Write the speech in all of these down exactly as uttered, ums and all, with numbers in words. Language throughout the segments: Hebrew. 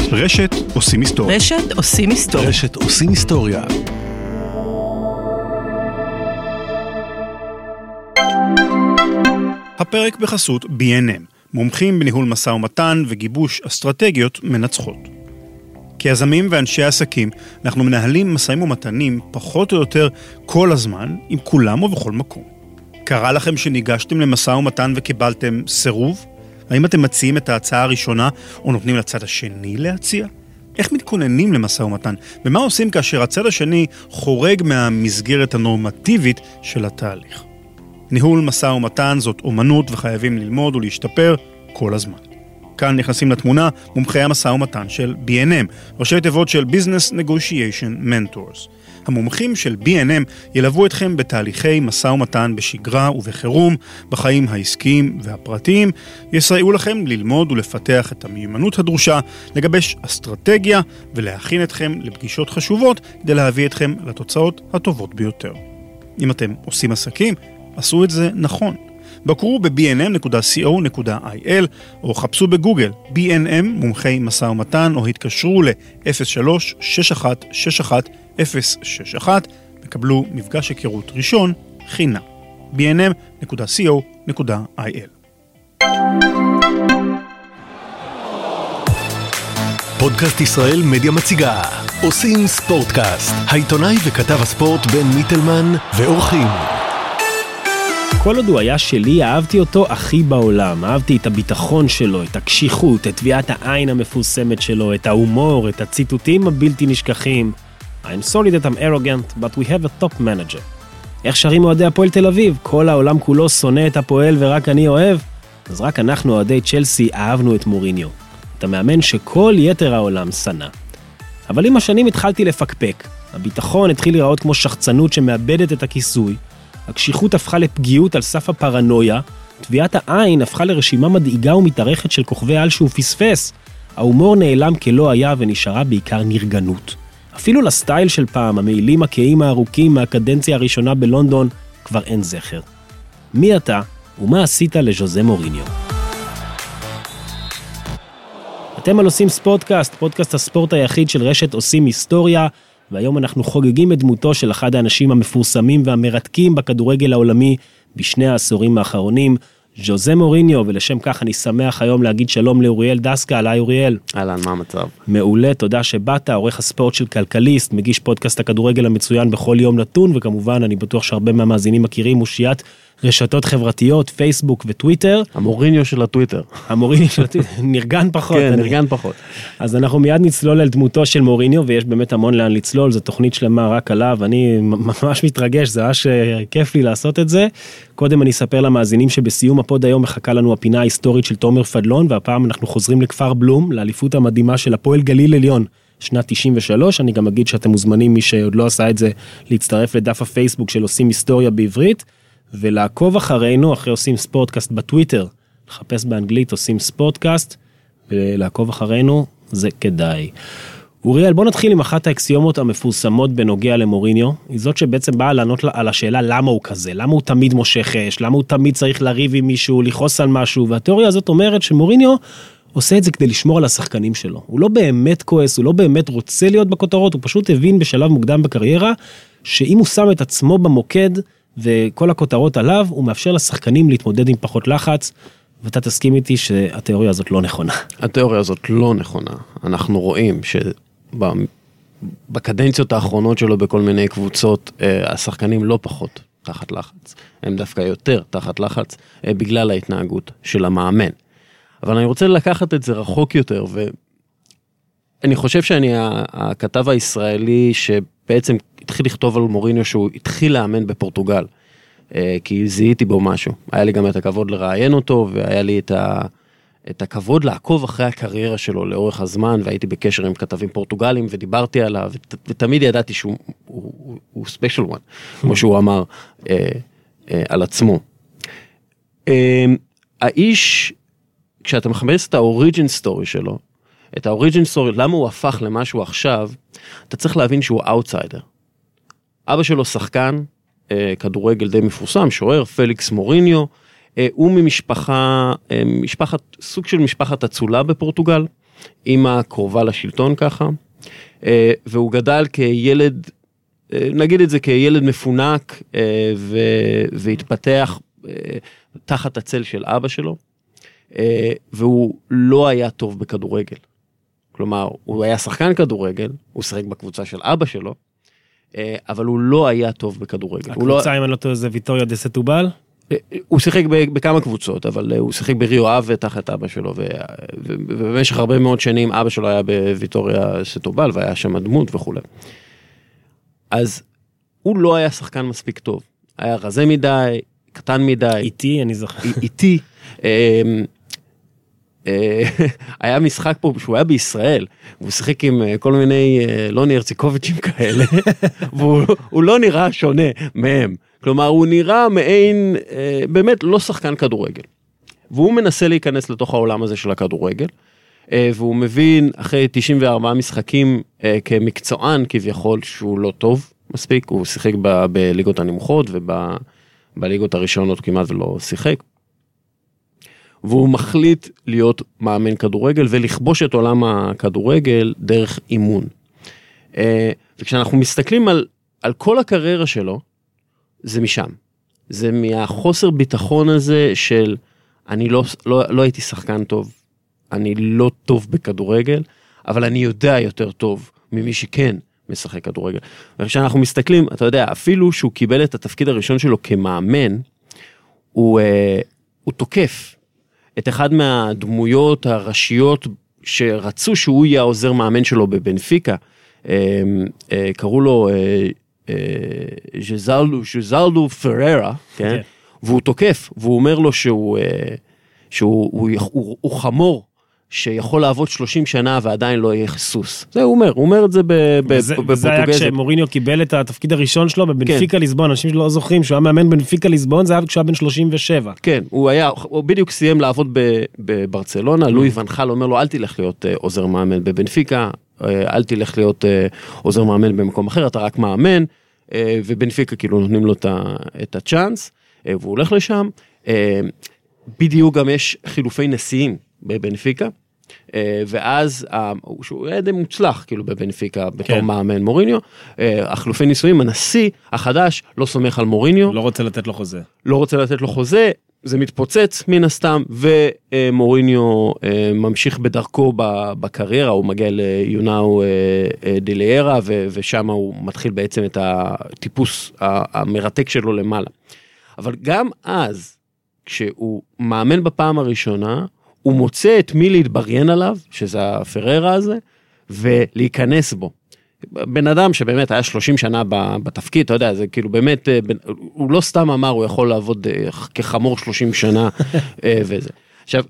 רשת עושים היסטוריה. רשת עושים היסטוריה. רשת עושים היסטוריה. הפרק בחסות בי אן אם, מומחים בניהול משא ומתן וגיבוש אסטרטגיות מנצחות. כיזמים ואנשי עסקים, אנחנו מנהלים משאים ומתנים פחות או יותר כל הזמן, עם כולם ובכל מקום. קרה לכם שניגשתם למשא ומתן וקיבלתם סירוב? האם אתם מציעים את ההצעה הראשונה או נותנים לצד השני להציע? איך מתכוננים למשא ומתן? ומה עושים כאשר הצד השני חורג מהמסגרת הנורמטיבית של התהליך? ניהול משא ומתן זאת אומנות וחייבים ללמוד ולהשתפר כל הזמן. כאן נכנסים לתמונה מומחי המשא ומתן של בי אן אם, ראשי תיבות של Business Negotiation Mentors. המומחים של בי אן אם ילוו אתכם בתהליכי משא ומתן בשגרה ובחירום, בחיים העסקיים והפרטיים, יסייעו לכם ללמוד ולפתח את המיומנות הדרושה, לגבש אסטרטגיה ולהכין אתכם לפגישות חשובות כדי להביא אתכם לתוצאות הטובות ביותר. אם אתם עושים עסקים, עשו את זה נכון. בקרו ב-בי אן אם נקודה קו נקודה איי אל או חפשו בגוגל בי אן אם מומחי משא ומתן או התקשרו ל-אפס שלוש שש אחת שש אחת אפס שש אחת וקבלו מפגש היכרות ראשון חינם. בי אן אם נקודה קו נקודה איי אל. פודקאסט ישראל מדיה מציגה עושים ספורטקאסט, העיתונאי וכתב הספורט בן מיטלמן ואורחים. כל עוד הוא היה שלי, אהבתי אותו הכי בעולם. אהבתי את הביטחון שלו, את הקשיחות, את טביעת העין המפורסמת שלו, את ההומור, את הציטוטים הבלתי נשכחים. I'm sorry that I'm arrogant, but we have a top manager. איך שרים אוהדי הפועל תל אביב? כל העולם כולו שונא את הפועל ורק אני אוהב? אז רק אנחנו אוהדי צ'לסי אהבנו את מוריניו. את המאמן שכל יתר העולם שנא. אבל עם השנים התחלתי לפקפק. הביטחון התחיל לראות כמו שחצנות שמאבדת את הכיסוי. הקשיחות הפכה לפגיעות על סף הפרנויה, טביעת העין הפכה לרשימה מדאיגה ומתארכת של כוכבי על שהוא פספס. ההומור נעלם כלא היה ונשארה בעיקר נרגנות. אפילו לסטייל של פעם, המעילים הקיים הארוכים מהקדנציה הראשונה בלונדון, כבר אין זכר. מי אתה ומה עשית לז'וזה מוריניו? אתם על עושים ספורטקאסט, פודקאסט הספורט היחיד של רשת עושים היסטוריה, והיום אנחנו חוגגים את דמותו של אחד האנשים המפורסמים והמרתקים בכדורגל העולמי בשני העשורים האחרונים, ז'וזה מוריניו, ולשם כך אני שמח היום להגיד שלום לאוריאל דסקה. היי אוריאל. אהלן, מה המצב? מעולה, תודה שבאת, עורך הספורט של כלכליסט, מגיש פודקאסט הכדורגל המצוין בכל יום נתון, וכמובן אני בטוח שהרבה מהמאזינים מכירים אושיית רשתות חברתיות, פייסבוק וטוויטר. המוריניו של הטוויטר. המוריניו של הטוויטר, נרגן פחות. כן, נרגן פחות. אז אנחנו מיד נצלול על דמותו של מוריניו, ויש באמת המון לאן לצלול, זו תוכנית שלמה רק עליו, אני ממש מתרגש, זה ממש כיף לי לעשות את זה. קודם אני אספר למאזינים שבסיום הפוד היום מחכה לנו הפינה ההיסטורית של תומר פדלון, והפעם אנחנו חוזרים לכפר בלום, לאליפות המדהימה של הפועל גליל עליון, שנת תשעים ושלוש. אני גם אגיד שאתם מוזמנים, מי שעוד לא עשה את זה, להצטרף לדף הפייסבוק של עושים היסטוריה בעברית, ולעקוב אחרינו, אחרי עושים ספורטקאסט בטוויטר, לחפש באנגלית עושים ספורטקאסט, ולעקוב אחרינו, זה כדאי. אוריאל, בוא נתחיל עם אחת האקסיומות המפורסמות בנוגע למוריניו, היא זאת שבעצם באה לענות על השאלה למה הוא כזה, למה הוא תמיד מושך אש, למה הוא תמיד צריך לריב עם מישהו, לכעוס על משהו, והתיאוריה הזאת אומרת שמוריניו עושה את זה כדי לשמור על השחקנים שלו. הוא לא באמת כועס, הוא לא באמת רוצה להיות בכותרות, הוא פשוט הבין בשלב מוקדם בקריירה, שאם הוא שם את עצמו במוקד, וכל הכותרות עליו, הוא מאפשר לשחקנים להתמודד עם פחות לחץ, ואתה תסכים איתי שהתיאוריה הזאת לא נכונה. התיאוריה הזאת לא נכונה. אנחנו רואים שבקדנציות האחרונות שלו בכל מיני קבוצות, השחקנים לא פחות תחת לחץ. הם דווקא יותר תחת לחץ, בגלל ההתנהגות של המאמן. אבל אני רוצה לקחת את זה רחוק יותר, ואני חושב שאני הכתב הישראלי שבעצם התחיל לכתוב על מוריניו שהוא התחיל לאמן בפורטוגל, כי זיהיתי בו משהו. היה לי גם את הכבוד לראיין אותו, והיה לי את, ה, את הכבוד לעקוב אחרי הקריירה שלו לאורך הזמן, והייתי בקשר עם כתבים פורטוגלים, ודיברתי עליו, ות, ותמיד ידעתי שהוא הוא, הוא, הוא special one, כמו שהוא אמר אה, אה, על עצמו. אה, האיש, כשאתה מחפש את האוריג'ין סטורי שלו, את האוריג'ין סטורי, למה הוא הפך למשהו עכשיו, אתה צריך להבין שהוא אאוטסיידר. אבא שלו שחקן, כדורגל די מפורסם, שוער, פליקס מוריניו, הוא ממשפחה, משפחת, סוג של משפחת אצולה בפורטוגל, אמא קרובה לשלטון ככה, והוא גדל כילד, נגיד את זה כילד מפונק, והתפתח תחת הצל של אבא שלו, והוא לא היה טוב בכדורגל. כלומר, הוא היה שחקן כדורגל, הוא שחק בקבוצה של אבא שלו, אבל הוא לא היה טוב בכדורגל. הקבוצה, אם אני לא טועה, זה ויטוריה דה סטובל? הוא שיחק בכמה קבוצות, אבל הוא שיחק בריו אב תחת אבא שלו, ובמשך הרבה מאוד שנים אבא שלו היה בוויטוריה סטובל, והיה שם דמות וכו'. אז הוא לא היה שחקן מספיק טוב. היה רזה מדי, קטן מדי. איטי, אני זוכר. איטי. היה משחק פה, שהוא היה בישראל, והוא שיחק עם כל מיני לוני הרציקוביצ'ים כאלה, והוא לא נראה שונה מהם. כלומר, הוא נראה מעין, באמת לא שחקן כדורגל. והוא מנסה להיכנס לתוך העולם הזה של הכדורגל, והוא מבין אחרי תשעים וארבעה משחקים כמקצוען כביכול שהוא לא טוב מספיק, הוא שיחק ב- בליגות הנמוכות ובליגות הראשונות כמעט ולא שיחק. והוא מחליט להיות מאמן כדורגל ולכבוש את עולם הכדורגל דרך אימון. וכשאנחנו מסתכלים על, על כל הקריירה שלו, זה משם. זה מהחוסר ביטחון הזה של אני לא, לא, לא הייתי שחקן טוב, אני לא טוב בכדורגל, אבל אני יודע יותר טוב ממי שכן משחק כדורגל. וכשאנחנו מסתכלים, אתה יודע, אפילו שהוא קיבל את התפקיד הראשון שלו כמאמן, הוא, הוא תוקף את אחד מהדמויות הראשיות שרצו שהוא יהיה העוזר מאמן שלו בבנפיקה, קראו לו ז'זלדו, ז'זלדו פררה, כן? והוא תוקף, והוא אומר לו שהוא, שהוא הוא, הוא, הוא חמור, שיכול לעבוד שלושים שנה ועדיין לא יהיה סוס. זה הוא אומר, הוא אומר את זה בפורטוגזית. וזה היה כשמוריניו קיבל את התפקיד הראשון שלו בבנפיקה ליסבון, אנשים שלא זוכרים שהוא היה מאמן בנפיקה ליסבון, זה היה כשהוא היה בן שלושים ושבע. כן, הוא היה, הוא בדיוק סיים לעבוד בברצלונה, לואי ון חל אומר לו, אל תלך להיות עוזר מאמן בבנפיקה, אל תלך להיות עוזר מאמן במקום אחר, אתה רק מאמן, ובנפיקה כאילו נותנים לו את הצ'אנס, והוא הולך לשם. בדיוק גם יש חילופי נשיאים בבנפיקה, ואז שהוא היה די מוצלח כאילו בבנפיקה בתור מאמן מוריניו, החילופי ניסויים, הנשיא החדש לא סומך על מוריניו, לא רוצה לתת לו חוזה, לא רוצה לתת לו חוזה, זה מתפוצץ מן הסתם, ומוריניו ממשיך בדרכו בקריירה, הוא מגיע ליונאו דיליירה, ושם הוא מתחיל בעצם את הטיפוס המרתק שלו למעלה. אבל גם אז, כשהוא מאמן בפעם הראשונה, הוא מוצא את מי להתבריין עליו, שזה הפררה הזה, ולהיכנס בו. בן אדם שבאמת היה שלושים שנה בתפקיד, אתה יודע, זה כאילו באמת, הוא לא סתם אמר, הוא יכול לעבוד כחמור שלושים שנה וזה. עכשיו,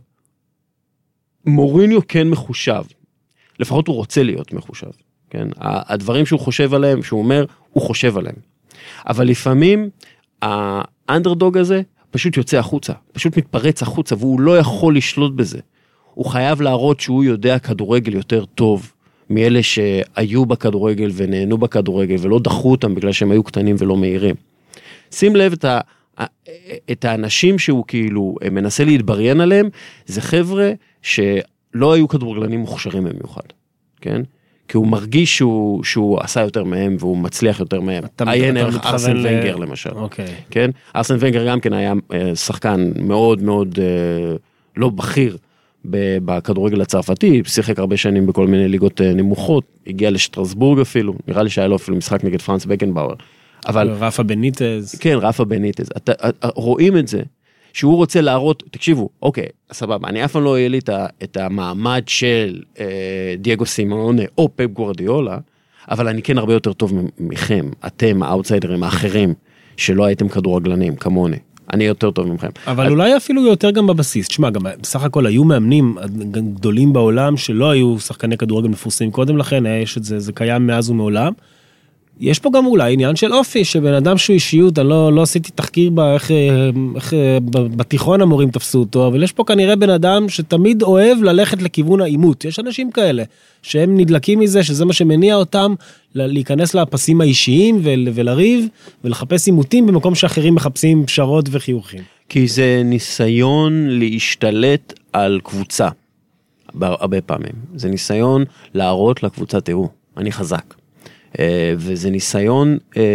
מוריניו כן מחושב, לפחות הוא רוצה להיות מחושב, כן? הדברים שהוא חושב עליהם, שהוא אומר, הוא חושב עליהם. אבל לפעמים, האנדרדוג הזה, פשוט יוצא החוצה, פשוט מתפרץ החוצה, והוא לא יכול לשלוט בזה. הוא חייב להראות שהוא יודע כדורגל יותר טוב, מאלה שהיו בכדורגל ונהנו בכדורגל, ולא דחו אותם בגלל שהם היו קטנים ולא מהירים. שים לב את, ה, את האנשים שהוא כאילו מנסה להתבריין עליהם, זה חבר'ה שלא היו כדורגלנים מוכשרים במיוחד, כן? כי הוא מרגיש שהוא, שהוא עשה יותר מהם, והוא מצליח יותר מהם. עיין ערך ארסן ונגר למשל. אוקיי. כן? ארסן ונגר גם כן היה שחקן מאוד מאוד לא בכיר בכדורגל הצרפתי, שיחק הרבה שנים בכל מיני ליגות נמוכות, הגיע לשטרסבורג אפילו, נראה לי שהיה לו אפילו משחק נגד פרנס בקנבאואר. אבל... רפה בניטז. כן, רפה בניטז. אתה, רואים את זה, שהוא רוצה להראות, תקשיבו, אוקיי, סבבה, אני אף פעם לא יהיה לי את המעמד של אה, דייגו סימונה או פפ גוארדיולה, אבל אני כן הרבה יותר טוב מכם, אתם, האוטסיידרים האחרים, שלא הייתם כדורגלנים, כמוני. אני יותר טוב ממכם. אבל אז... אולי אפילו יותר גם בבסיס. תשמע, גם בסך הכל היו מאמנים גדולים בעולם שלא היו שחקני כדורגל מפורסמים קודם לכן, יש את זה, זה קיים מאז ומעולם. יש פה גם אולי עניין של אופי, שבן אדם שהוא אישיות, אני לא, לא עשיתי תחקיר בה, איך, איך, בתיכון המורים תפסו אותו, אבל יש פה כנראה בן אדם שתמיד אוהב ללכת לכיוון האימות. יש אנשים כאלה, שהם נדלקים מזה, שזה מה שמניע אותם, להיכנס לפסים האישיים ולריב, ולחפש אימותים במקום שאחרים מחפשים פשרות וחיוכים. כי זה ניסיון להשתלט על קבוצה. הרבה פעמים. זה ניסיון להראות לקבוצה, תראו, אני חזק. וזה ניסיון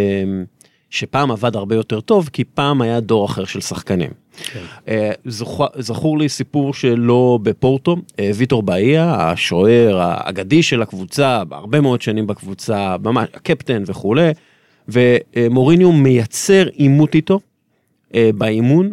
שפעם עבד הרבה יותר טוב, כי פעם היה דור אחר של שחקנים. זכור לי סיפור שלו בפורטו, ויטור באיה, השוער האגדי של הקבוצה, הרבה מאוד שנים בקבוצה, ממש, הקפטן וכו', ומוריניו מייצר אימות איתו, באימון,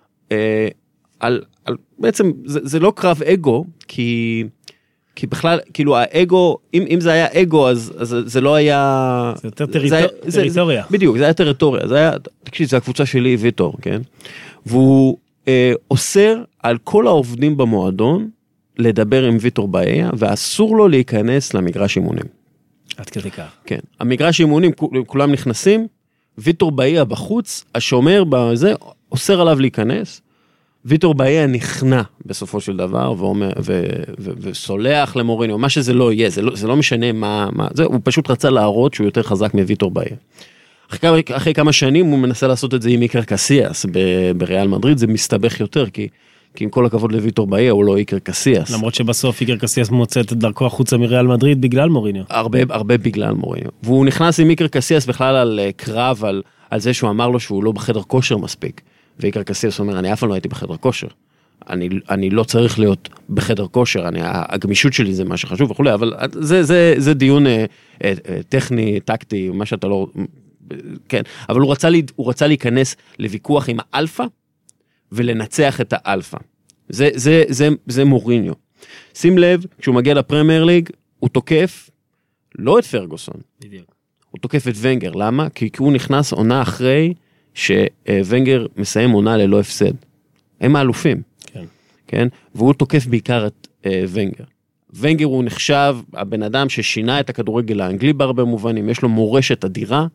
על, על, בעצם זה, זה לא קרב אגו, כי, כי בכלל, כאילו האגו, אם, אם זה היה אגו, אז, אז זה לא היה... זה יותר טריטור, זה, טריטוריה. זה, בדיוק, זה היה טריטוריה, זה היה, תקשיב, זה הקבוצה שלי, ויטור, כן? והוא אה, אוסר על כל העובדים במועדון, לדבר עם ויטור באיה, ואסור לו להיכנס למגרש אימונים. עד כדי כך. כן, המגרש אימונים, כולם נכנסים, ויטור באיה בחוץ, השומר בזה, אוסר עליו להיכנס, ויטור באיה נכנע בסופו של דבר, ואומר, ו, ו, וסולח למוריניו, מה שזה לא יהיה, זה לא, זה לא משנה מה, מה, זה, הוא פשוט רצה להראות שהוא יותר חזק מוויטור באיה. אחרי, אחרי כמה שנים הוא מנסה לעשות את זה עם איקר קסיאס, בריאל מדריד, זה מסתבך יותר, כי, כי עם כל הכבוד לוויטור באיה, הוא לא איקר קסיאס. למרות שבסוף איקר קסיאס מוצא את דרכו החוצה מריאל מדריד, בגלל מוריניו. הרבה, הרבה בגלל מוריניו. והוא נכנס עם איקר קסיאס בכלל על קרב, על, על זה שהוא אמר לו שהוא לא בחדר כושר מספיק. ואיקר קסיאס אומר, אני אף פעם לא הייתי בחדר כושר. אני, אני לא צריך להיות בחדר כושר, אני, הגמישות שלי זה מה שחשוב וכו', אבל זה, זה, זה דיון אה, אה, טכני, טקטי, מה שאתה לא... כן, אבל הוא רצה, הוא רצה להיכנס לוויכוח עם האלפא, ולנצח את האלפא. זה, זה, זה, זה מוריניו. שים לב, כשהוא מגיע לפרמייר ליג, הוא תוקף, לא את פרגוסון. בדיוק. הוא תוקף את ונגר, למה? כי הוא נכנס עונה אחרי, שוונגר מסיים עונה ללא הפסד. הם האלופים. כן. כן? והוא תוקף בעיקר את ונגר. ונגר הוא נחשב, הבן אדם ששינה את הכדורגל האנגלי בהרבה מובנים, יש לו מורשת אדירה,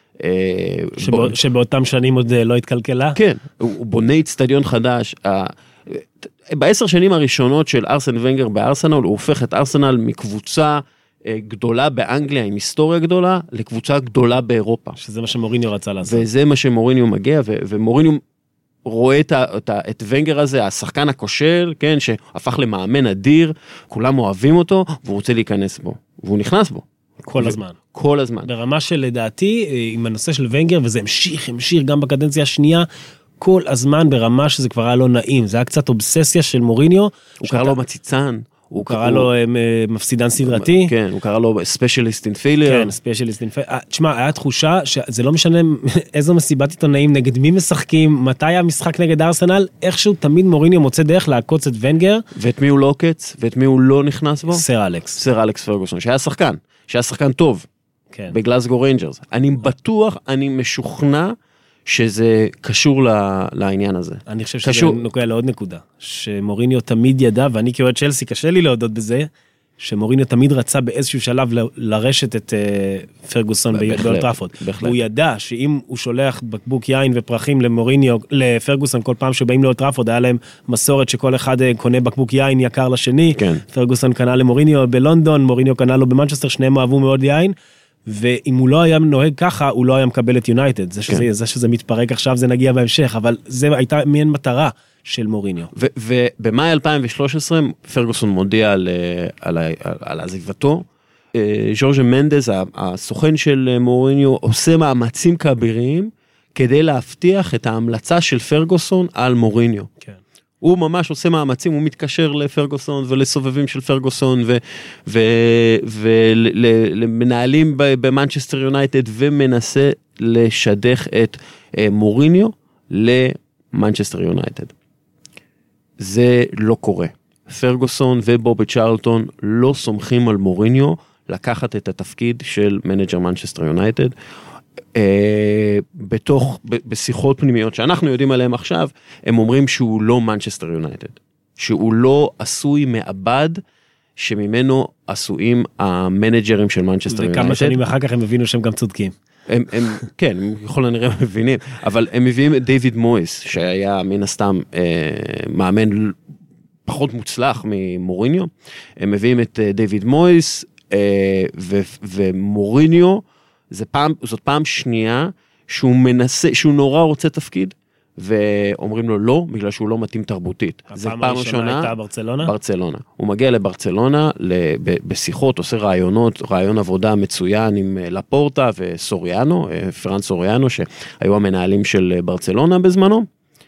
שבא, שבאותם שנים עוד לא התקלקלה? כן, הוא בונה אצטדיון חדש. בעשר שנים הראשונות של ארסן ונגר בארסנל, הוא הופך את ארסנל מקבוצה גדולה באנגליה, עם היסטוריה גדולה, לקבוצה גדולה באירופה. שזה מה שמוריניו רצה לעשות. וזה מה שמוריניו מגיע, ומוריניו רואה את, את, את ונגר הזה, השחקן הכושל, כן, שהפך למאמן אדיר, כולם אוהבים אותו, והוא רוצה להיכנס בו. והוא נכנס בו. כל הזמן. כל הזמן. ברמה של לדעתי, עם הנושא של ונגר, וזה המשיך, המשיך גם בקדנציה השנייה, כל הזמן ברמה שזה כבר היה לא נעים, זה היה קצת אובססיה של מוריניו. הוא קרא לו מציצן. הוא קרא לו מפסידן סדרתי. כן, הוא קרא לו ספיישליסט אין פיילר. כן, ספיישליסט אין פיילר. תשמע, היה תחושה שזה לא משנה איזו מסיבת עיתונאים, נגד מי משחקים, מתי המשחק נגד ארסנל, איכשהו תמיד מוריניו מוצא דרך לעקוץ את ונגר. ואת מי הוא לא עוקץ, ואת מי הוא לא נכנס בו? סר אלכס. סר אלכס פרגוסון, שהיה שחקן, שהיה שחקן טוב. כן. בגלאסגו ריינג'רס. אני בטוח, אני משוכנע, שזה קשור לעניין הזה. אני חושב שזה נוגע לעוד נקודה, שמוריניו תמיד ידע, ואני כאוהד צ'לסי קשה לי להודות בזה, שמוריניו תמיד רצה באיזשהו שלב לרשת את פרגוסון באולד טראפורד. הוא ידע שאם הוא שולח בקבוק יין ופרחים למוריניו, לפרגוסון כל פעם שבאים לאולד טראפורד, היה להם מסורת שכל אחד קונה בקבוק יין יקר לשני, פרגוסון קנה למוריניו בלונדון, מוריניו קנה לו במנצ'סטר, שניהם אהבו מאוד יין, ואם הוא לא היה נוהג ככה, הוא לא היה מקבל את יונייטד. זה שזה, זה שזה מתפרק עכשיו, זה נגיע בהמשך, אבל זה הייתה מעין מטרה של מוריניו. ובמאי אלפיים ושלוש עשרה, פרגוסון מודיע על, על, על, על עזיבתו. ז'ורג' מנדז, הסוכן של מוריניו, עושה מאמצים כבירים, כדי להבטיח את ההמלצה של פרגוסון על מוריניו. כן. הוא ממש עושה מאמצים, הוא מתקשר לפרגוסון ולסובבים של פרגוסון ולמנהלים במנצ'סטר יונייטד ומנסה לשדך את מוריניו למנצ'סטר יונייטד. זה לא קורה. פרגוסון ובובי צ'רלטון לא סומכים על מוריניו לקחת את התפקיד של מנג'ר מנצ'סטר יונייטד. בתוך, בשיחות פנימיות שאנחנו יודעים עליהם עכשיו, הם אומרים שהוא לא מנצ'סטר יונייטד, שהוא לא עשוי מעבד שממנו עשויים המנג'רים של מנצ'סטר יונייטד. וכמה שנים אחר כך הם הבינו שהם גם צודקים. הם, הם, כן, הם יכול לנראה מבינים, אבל הם מביאים את דיוויד מויס, שהיה מן הסתם אה, מאמן פחות מוצלח ממוריניו, הם מביאים את אה, דיוויד מויס אה, ו, ומוריניו, זה פעם, זאת פעם שנייה שהוא מנסה, שהוא נורא רוצה תפקיד, ואומרים לו לא, בגלל שהוא לא מתאים תרבותית. זה פעם ראשונה הייתה ברצלונה? ברצלונה. הוא מגיע לברצלונה, בשיחות, עושה רעיונות, רעיון עבודה מצוין עם לפורטה וסוריאנו, פרנס סוריאנו, שהיו המנהלים של ברצלונה בזמנו,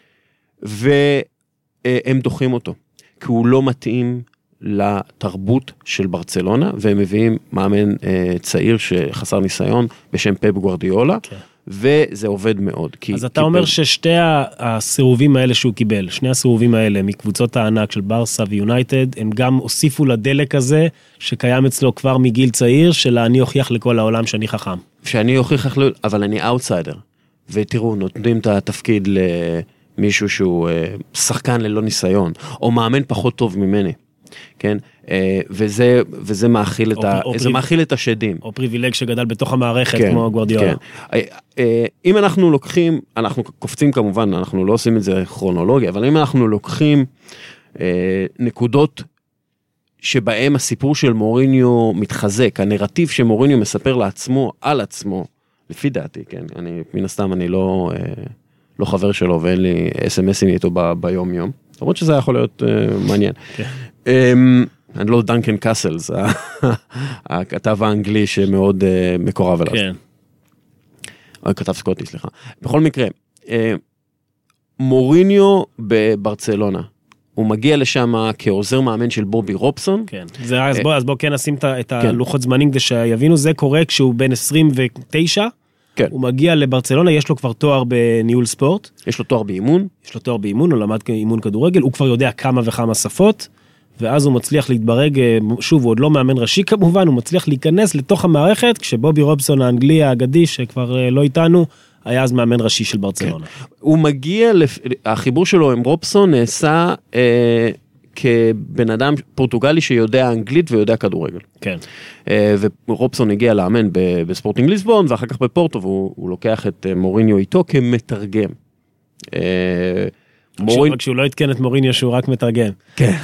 והם דוחים אותו, כי הוא לא מתאים לתרבות של ברצלונה, והם מביאים מאמן צעיר שחסר ניסיון, בשם פפ גוארדיולה, כן. וזה עובד מאוד. כי, אז אתה אומר פפ... ששתי הסירובים האלה שהוא קיבל, שני הסירובים האלה מקבוצות הענק של ברסה ויונייטד, הם גם הוסיפו לדלק הזה, שקיים אצלו כבר מגיל צעיר, של אני אוכיח לכל העולם שאני חכם. שאני אוכיח, אבל אני אאוטסיידר. ותראו, נותנים את התפקיד למישהו שהוא שחקן ללא ניסיון, או מאמן פחות טוב ממני. כן, וזה, וזה מאכיל את, ה, זה מאכיל את השדים. או פריבילג שגדל בתוך המערכת, כן, כמו גוארדיולה. כן. אם אנחנו לוקחים, אנחנו קופצים כמובן, אנחנו לא עושים את זה כרונולוגיה, אבל אם אנחנו לוקחים נקודות שבהם הסיפור של מוריניו מתחזק, הנרטיב שמוריניו מספר לעצמו, על עצמו, לפי דעתי, כן, אני, מן הסתם אני לא, לא חבר שלו, ואין לי אס אם אסים איתו ב, ביום יום, למרות שזה יכול להיות מעניין. כן. אני לא דנקן קאסלס, הכתב האנגלי שמאוד מקורב אליו. כן. כתב סקוטי, סליחה. בכל מקרה, מוריניו בברצלונה, הוא מגיע לשם כעוזר מאמן של בובי רובסון. כן. אז בוא, אז בוא כן נשים את הלוחות זמנים כדי שיבינו, זה קורה כשהוא בן עשרים ותשע, כן. הוא מגיע לברצלונה, יש לו כבר תואר בניהול ספורט. יש לו תואר באימון. יש לו תואר באימון, הוא למד אימון כדורגל, הוא כבר יודע כמה וכמה שפות, ואז הוא מצליח להתברג, שוב, הוא עוד לא מאמן ראשי כמובן, הוא מצליח להיכנס לתוך המערכת, כשבובי רובסון האנגלי האגדי, שכבר לא איתנו, היה אז מאמן ראשי של ברצלונה. כן. הוא מגיע, החיבור שלו עם רובסון נעשה אה, כבן אדם פורטוגלי שיודע אנגלית ויודע כדורגל. כן. אה, ורובסון הגיע לאמן בספורטינג ליסבון, ואחר כך בפורטו, והוא לוקח את מוריניו איתו כמתרגם. אה, מורין... כשהוא לא התקן את מוריניו שהוא רק מתרגם. כן.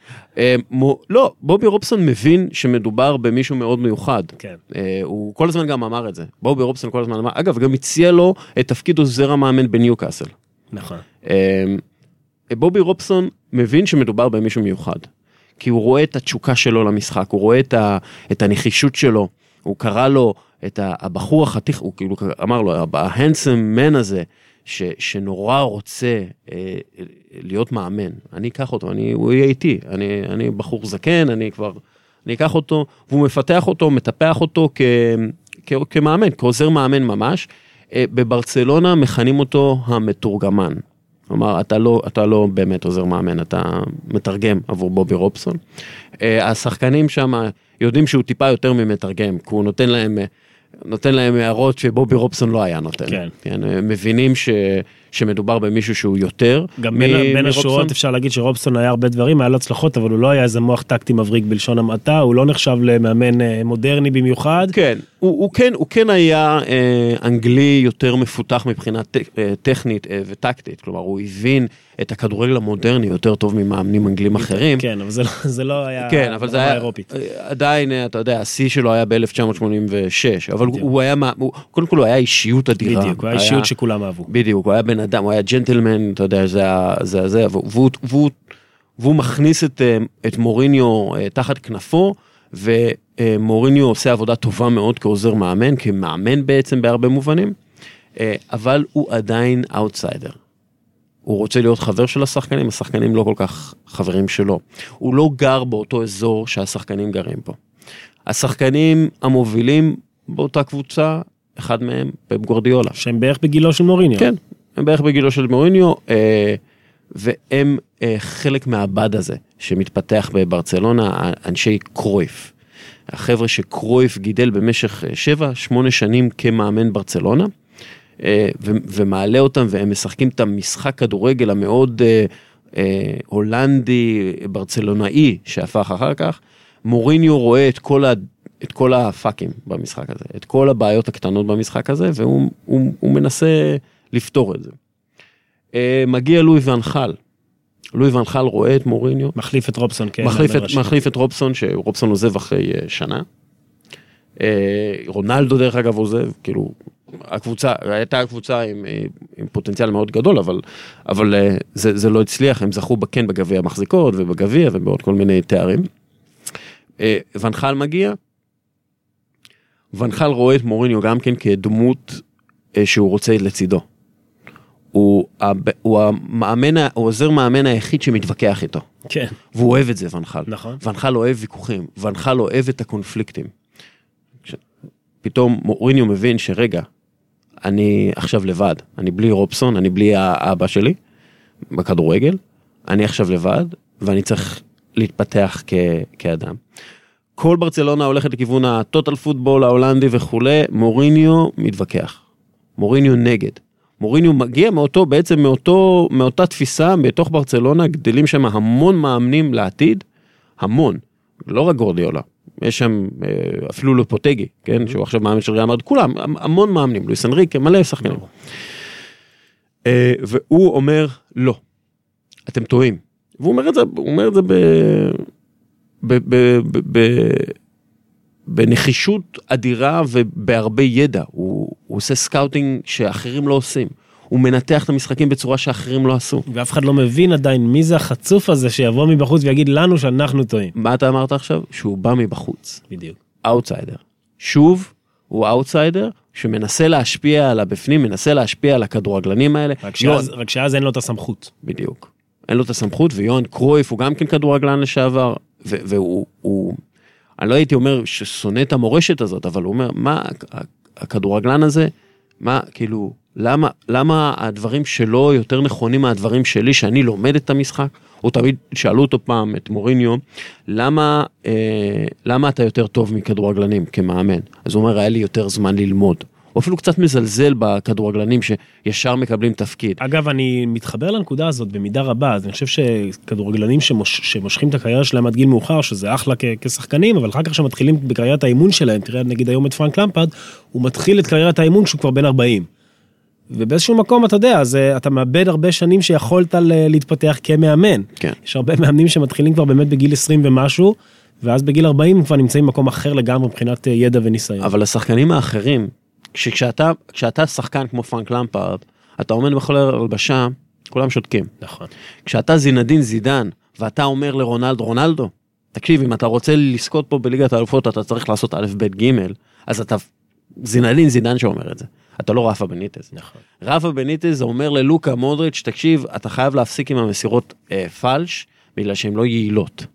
לא, בובי רובסון מבין שמדובר במישהו מאוד מיוחד. כן. הוא כל הזמן גם אמר את זה. בובי רובסון כל הזמן אמר, אגב, גם הציע לו את תפקיד עוזר המאמן בניוקאסל. נכון. בובי רובסון מבין שמדובר במישהו מיוחד. כי הוא רואה את התשוקה שלו למשחק, הוא רואה את, ה, את הנחישות שלו, הוא קרא לו את הבחור החתיך, הוא כאילו אמר לו, ההנסם מן הזה, ש, שנורא רוצה אה, להיות מאמן, אני אקח אותו, אני, הוא יהיה איתי, אני, אני בחור זקן, אני כבר, אני אקח אותו, והוא מפתח אותו, מטפח אותו כ, כ, כמאמן, כעוזר מאמן ממש, אה, בברצלונה מכנים אותו המתורגמן, כלומר, אתה לא, אתה לא באמת עוזר מאמן, אתה מתרגם עבור בובי רובסון, אה, השחקנים שם יודעים שהוא טיפה יותר ממתרגם, כי הוא נותן להם, נותן להם הערות שבובי רובסון לא היה נותן. כן. כן, מבינים ש, שמדובר במישהו שהוא יותר. גם בין, מ- בין השורות אפשר להגיד שרובסון היה הרבה דברים, היה לו הצלחות, אבל הוא לא היה איזה מוח טקטי מבריק בלשון המעטה, הוא לא נחשב למאמן מודרני במיוחד. כן, הוא, הוא כן, הוא כן היה אה, אנגלי יותר מפותח מבחינה ט, אה, טכנית אה, וטקטית, כלומר הוא הבין את הכדורגל המודרני יותר טוב ממאמנים אנגלים אחרים. כן, אבל זה, זה לא היה, כן, אבל זה היה אירופית. עדיין, אתה יודע, השיא שלו היה ב-אלף תשע מאות שמונים ושש, אבל הוא, הוא היה, הוא, קודם כל הוא היה אישיות אדירה. בדיוק, הוא היה אישיות שכולם אהבו. בדיוק, הוא היה בן אדם, הוא היה ג'נטלמן, אתה יודע, זה זה, זה, והוא, והוא, והוא מכניס את, את מוריניו תחת כנפו, ומוריניו עושה עבודה טובה מאוד כעוזר מאמן, כמאמן בעצם בהרבה מובנים, אבל הוא עדיין אאוטסיידר. הוא רוצה להיות חבר של השחקנים, השחקנים לא כל כך חברים שלו. הוא לא גר באותו אזור שהשחקנים גרים פה. השחקנים המובילים באותה קבוצה, אחד מהם פפ גוארדיולה. שהם בערך בגילו של מוריניו. כן, הם בערך בגילו של מוריניו, והם חלק מהבד הזה שמתפתח בברצלונה, אנשי קרויף. החבר'ה שקרויף גידל במשך שבע, שמונה שנים כמאמן ברצלונה, ומעלה אותם, והם משחקים את המשחק כדורגל המאוד הולנדי, ברצלונאי, שהפך אחר כך. מוריניו רואה את כל, ה, את כל הפאקים במשחק הזה, את כל הבעיות הקטנות במשחק הזה, והוא הוא, הוא מנסה לפתור את זה. מגיע לואי ונחל. לואי ונחל רואה את מוריניו. מחליף את רובסון. כן, מחליף, את, מחליף את רובסון, שרובסון עוזב אחרי שנה. רונלדו דרך אגב עוזב, כאילו, הקבוצה, הייתה קבוצה עם, עם פוטנציאל מאוד גדול, אבל, אבל זה, זה לא הצליח, הם זכו בכן בגביע המחזיקות ובגביע ובעוד כל מיני תארים. ונחל מגיע, ונחל רואה את מוריניו גם כן כדמות שהוא רוצה לצידו. הוא, הוא המאמן, הוא עוזר מאמן היחיד שמתווכח איתו. כן. והוא אוהב את זה, ונחל. נכון. ונחל אוהב ויכוחים, ונחל אוהב את הקונפליקטים. פתאום מוריניו מבין שרגע, אני עכשיו לבד, אני בלי רובסון, אני בלי האבא שלי, בכדורגל, אני עכשיו לבד, ואני צריך להתפתח כ, כאדם. כל ברצלונה הולכת לכיוון הטוטל פוטבול ההולנדי וכו', מוריניו מתווכח. מוריניו נגד. מוריניו מגיע מאותו, בעצם מאותו, מאותה תפיסה, בתוך ברצלונה, גדלים שם המון מאמנים לעתיד, המון, לא רק גורדיולה, יש שם אפילו לופוטגי, כן, שהוא עכשיו מאמן של ריאל מדריד, כולם, המון מאמנים, לואיס אנריקה, מלא שחקנים. והוא אומר, לא, אתם טועים. והוא אומר את זה, הוא אומר את זה ב... ב... ב... ב... בנחישות אדירה ובהרבה ידע. הוא, הוא עושה סקאוטינג שאחרים לא עושים. הוא מנתח את המשחקים בצורה שאחרים לא עשו. ואף אחד לא מבין עדיין מי זה החצוף הזה שיבוא מבחוץ ויגיד לנו שאנחנו טועים. מה אתה אמרת עכשיו? שהוא בא מבחוץ. בדיוק. אאוטסיידר. שוב, הוא אאוטסיידר שמנסה להשפיע על הבפנים, מנסה להשפיע על הכדורגלנים האלה. רק שאז, רק שאז אין לו את הסמכות. בדיוק. אין לו את הסמכות, ויוהאן קרויף הוא גם כן כדורגלן לשעבר, והוא... הוא, אני לא הייתי אומר ששונא את המורשת הזאת, אבל הוא אומר, מה הכדורגלן הזה, מה, כאילו, למה, למה הדברים שלו יותר נכונים מהדברים שלי, שאני לומד את המשחק? הוא תמיד שאלו אותו פעם, את מוריניו, למה, אה, למה אתה יותר טוב מכדורגלנים כמאמן? אז הוא אומר, היה לי יותר זמן ללמוד. הוא אפילו קצת מזלזל בכדורגלנים שישר מקבלים תפקיד. אגב, אני מתחבר לנקודה הזאת במידה רבה, אז אני חושב שכדורגלנים שמוש, שמושכים את הקריירה שלהם עד גיל מאוחר, שזה אחלה כ- כשחקנים, אבל אחר כך שמתחילים בקריירת האימון שלהם, תראה נגיד היום את פרנק למפרד, הוא מתחיל את קריירת האימון שהוא כבר בן ארבעים. ובאיזשהו מקום אתה יודע, אז אתה מאבד הרבה שנים שיכולת להתפתח כמאמן. כן. יש הרבה מאמנים שמתחילים כבר באמת בגיל עשרים ומשהו, ואז בגיל ארבעים כבר נמצאים במקום אחר לגמרי מבחינת ידע וניסיון. אבל השחקנים האחרים, כשאתה, כשאתה שחקן כמו פרנק למפרד, אתה עומד בכל הלבשה, כולם שותקים. נכון. כשאתה זינדין זידן, ואתה אומר לרונלדו, רונלדו, תקשיב, אם אתה רוצה לזכות פה בליגת האלופות, אתה צריך לעשות א' ב' ג', אז אתה, זינדין זידן שאומר את זה. אתה לא רפה בניטז. נכון. רפה בניטז אומר ללוקה מודריץ', תקשיב, אתה חייב להפסיק עם המסירות אה, פלש, בגלל שהן לא יעילות.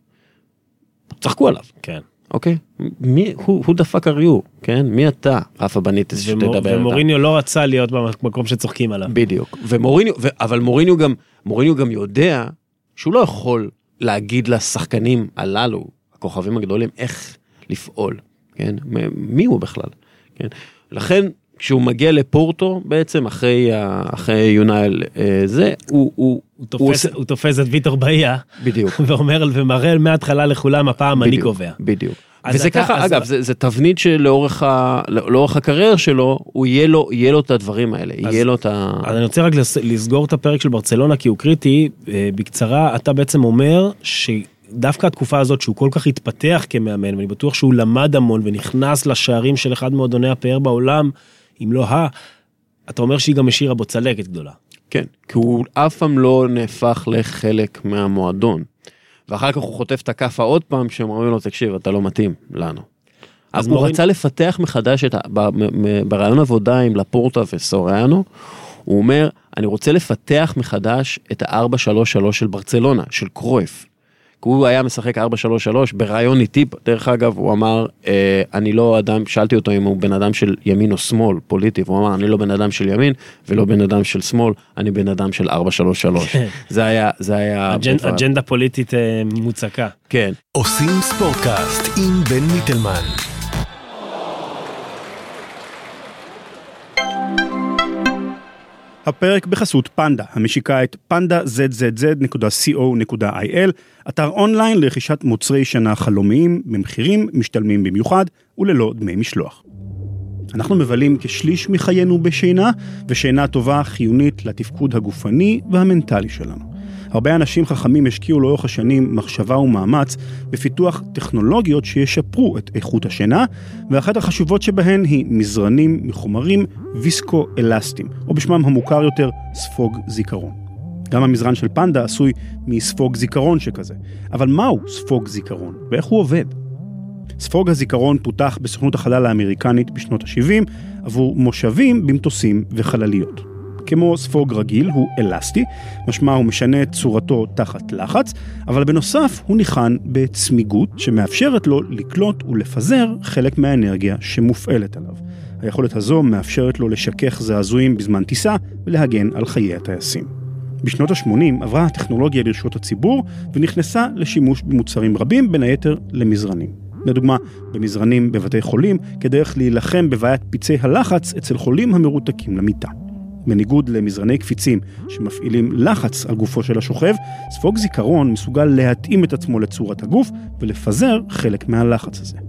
צחקו עליו. כן. אוקיי? מי, הוא, הוא דפק הריו, כן? מי אתה, רפה בניטז, שתדבר? ומוריניו לא רצה להיות במקום שצוחקים עליו. בדיוק. ומוריניו, ו, אבל מוריניו גם, מוריניו גם יודע, שהוא לא יכול להגיד לשחקנים הללו, הכוכבים הגדולים, איך לפעול, כן? מי הוא בכלל? כן? לכן, כשהוא מגיע לפורטו, בעצם, אחרי, אחרי יונייל זה, הוא, הוא, הוא תופס, הוא תופס את ויטור באיה, בדיוק. ואומר, ומראה מההתחלה לכולם, הפעם אני קובע. בדיוק. וזה ככה, אגב, זה, זה תבנית שלאורך ה, לאורך הקריירה שלו, הוא יהיה לו, יהיה לו את הדברים האלה, יהיה לו את ה... אז אני רוצה רק לסגור את הפרק של ברצלונה, כי הוא קריטי, בקצרה, אתה בעצם אומר ש... דווקא התקופה הזאת שהוא כל כך התפתח כמאמן, ואני בטוח שהוא למד המון ונכנס לשערים של אחד מועדוני הפאר בעולם, אם לא ה, אתה אומר שהיא גם השאירה בו צלקת גדולה. כן, כי הוא אף פעם לא נהפך לחלק מהמועדון. ואחר כך הוא חוטף את הכף עוד פעם, שאומרים לו, תקשיב, אתה לא מתאים לנו. אז הוא מורין... רצה לפתח מחדש את ה... ברעיון עבודה עם לפורטה וסוריאנו, הוא אומר, אני רוצה לפתח מחדש את ה-ארבע שלוש שלוש של ברצלונה, של קרויף. כי הוא היה משחק ארבע שלוש שלוש, ברעיון איתי, דרך אגב, הוא אמר, אה, אני לא אדם, שאלתי אותו אם הוא בן אדם של ימין או שמאל, פוליטי, והוא אמר, אני לא בן אדם של ימין, ולא בן אדם של שמאל, אני בן אדם של ארבע שלוש שלוש. זה היה, זה היה... אג'נ, אג'נדה פוליטית אה, מוצקה. כן. עושים ספורטקאסט עם בן מיטלמן. הפרק בחסות פנדה, המשיקה את פנדה זד זד זד נקודה סי או נקודה איי אל, אתר אונליין לרכישת מוצרי שנה חלומיים, במחירים משתלמים במיוחד וללא דמי משלוח. אנחנו מבלים כשליש מחיינו בשינה, ושינה טובה חיונית לתפקוד הגופני והמנטלי שלנו. הרבה אנשים חכמים השקיעו לאורך השנים מחשבה ומאמץ בפיתוח טכנולוגיות שישפרו את איכות השינה, ואחת החשובות שבהן היא מזרנים מחומרים ויסקו-אלסטיים, או בשמם המוכר יותר ספוג זיכרון. גם המזרן של פנדה עשוי מספוג זיכרון שכזה. אבל מהו ספוג זיכרון ואיך הוא עובד? ספוג הזיכרון פותח בסוכנות החלל האמריקנית בשנות ה-שבעים עבור מושבים במטוסים וחלליות. כמו ספוג רגיל הוא אלסטי, משמע הוא משנה את צורתו תחת לחץ, אבל בנוסף הוא ניחן בצמיגות שמאפשרת לו לקלוט ולפזר חלק מהאנרגיה שמופעלת עליו. היכולת הזו מאפשרת לו לשכך זעזועים בזמן טיסה ולהגן על חיי הטייסים. בשנות ה-שמונים עברה הטכנולוגיה לרשות הציבור ונכנסה לשימוש במוצרים רבים, בין היתר למזרנים. לדוגמה, במזרנים בבתי חולים, כדרך להילחם בבעיית פיצי הלחץ אצל חולים המרותקים למיטה. בניגוד למזרני קפיצים שמפעילים לחץ על גופו של השוכב, ספוג זיכרון מסוגל להתאים את עצמו לצורת הגוף ולפזר חלק מהלחץ הזה.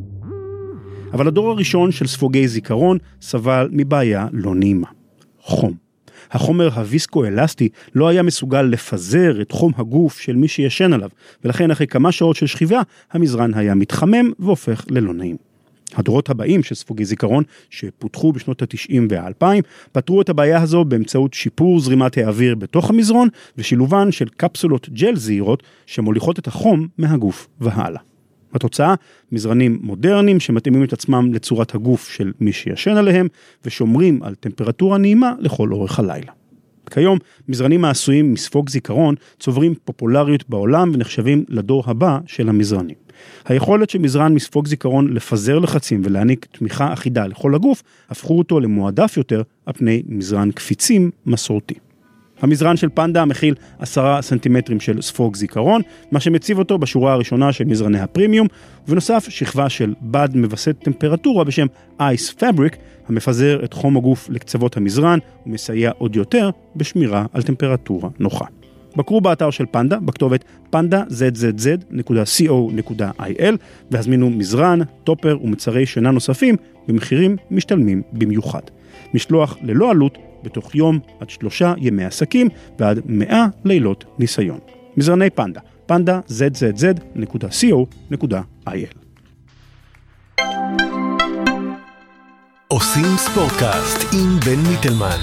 אבל הדור הראשון של ספוגי זיכרון סבל מבעיה לא נעימה. חום. החומר הוויסקו-אלסטי לא היה מסוגל לפזר את חום הגוף של מי שישן עליו, ולכן אחרי כמה שעות של שכיבה, המזרן היה מתחמם והופך ללא נעים. הדורות הבאים של ספוגי זיכרון, שפותחו בשנות ה-תשעים וה-אלפיים, פתרו את הבעיה הזו באמצעות שיפור זרימת האוויר בתוך המזרון, ושילובן של קפסולות ג'ל זעירות שמוליכות את החום מהגוף והלאה. התוצאה, מזרנים מודרניים שמתאימים את עצמם לצורת הגוף של מי שישן עליהם, ושומרים על טמפרטורה נעימה לכל אורך הלילה. כיום, מזרנים העשויים מספוג זיכרון צוברים פופולריות בעולם ונחשבים לדור הבא של המזרנים. היכולת של מזרן מספוג זיכרון לפזר לחצים ולהעניק תמיכה אחידה לכל הגוף, הפכו אותו למועדף יותר על פני מזרן קפיצים מסורתי. המזרן של פנדה מכיל עשרה סנטימטרים של ספוג זיכרון, מה שמציב אותו בשורה הראשונה של מזרני הפרימיום, ובנוסף שכבה של בד מבסט טמפרטורה בשם אייס פאבריק, המפזר את חום הגוף לקצוות המזרן ומסייע עוד יותר בשמירה על טמפרטורה נוחה. בקרו באתר של פנדה בכתובת פנדה זד זד זד נקודה קו נקודה איי אל והזמינו מזרן, טופר ומוצרי שינה נוספים במחירים משתלמים במיוחד. משלוח ללא עלות בתוך יום עד שלושה ימי עסקים ועד מאה לילות ניסיון. מזרני פנדה, פנדה זד זד זד נקודה קו נקודה איי אל. עושים ספורטקאסט עם בן מיטלמן.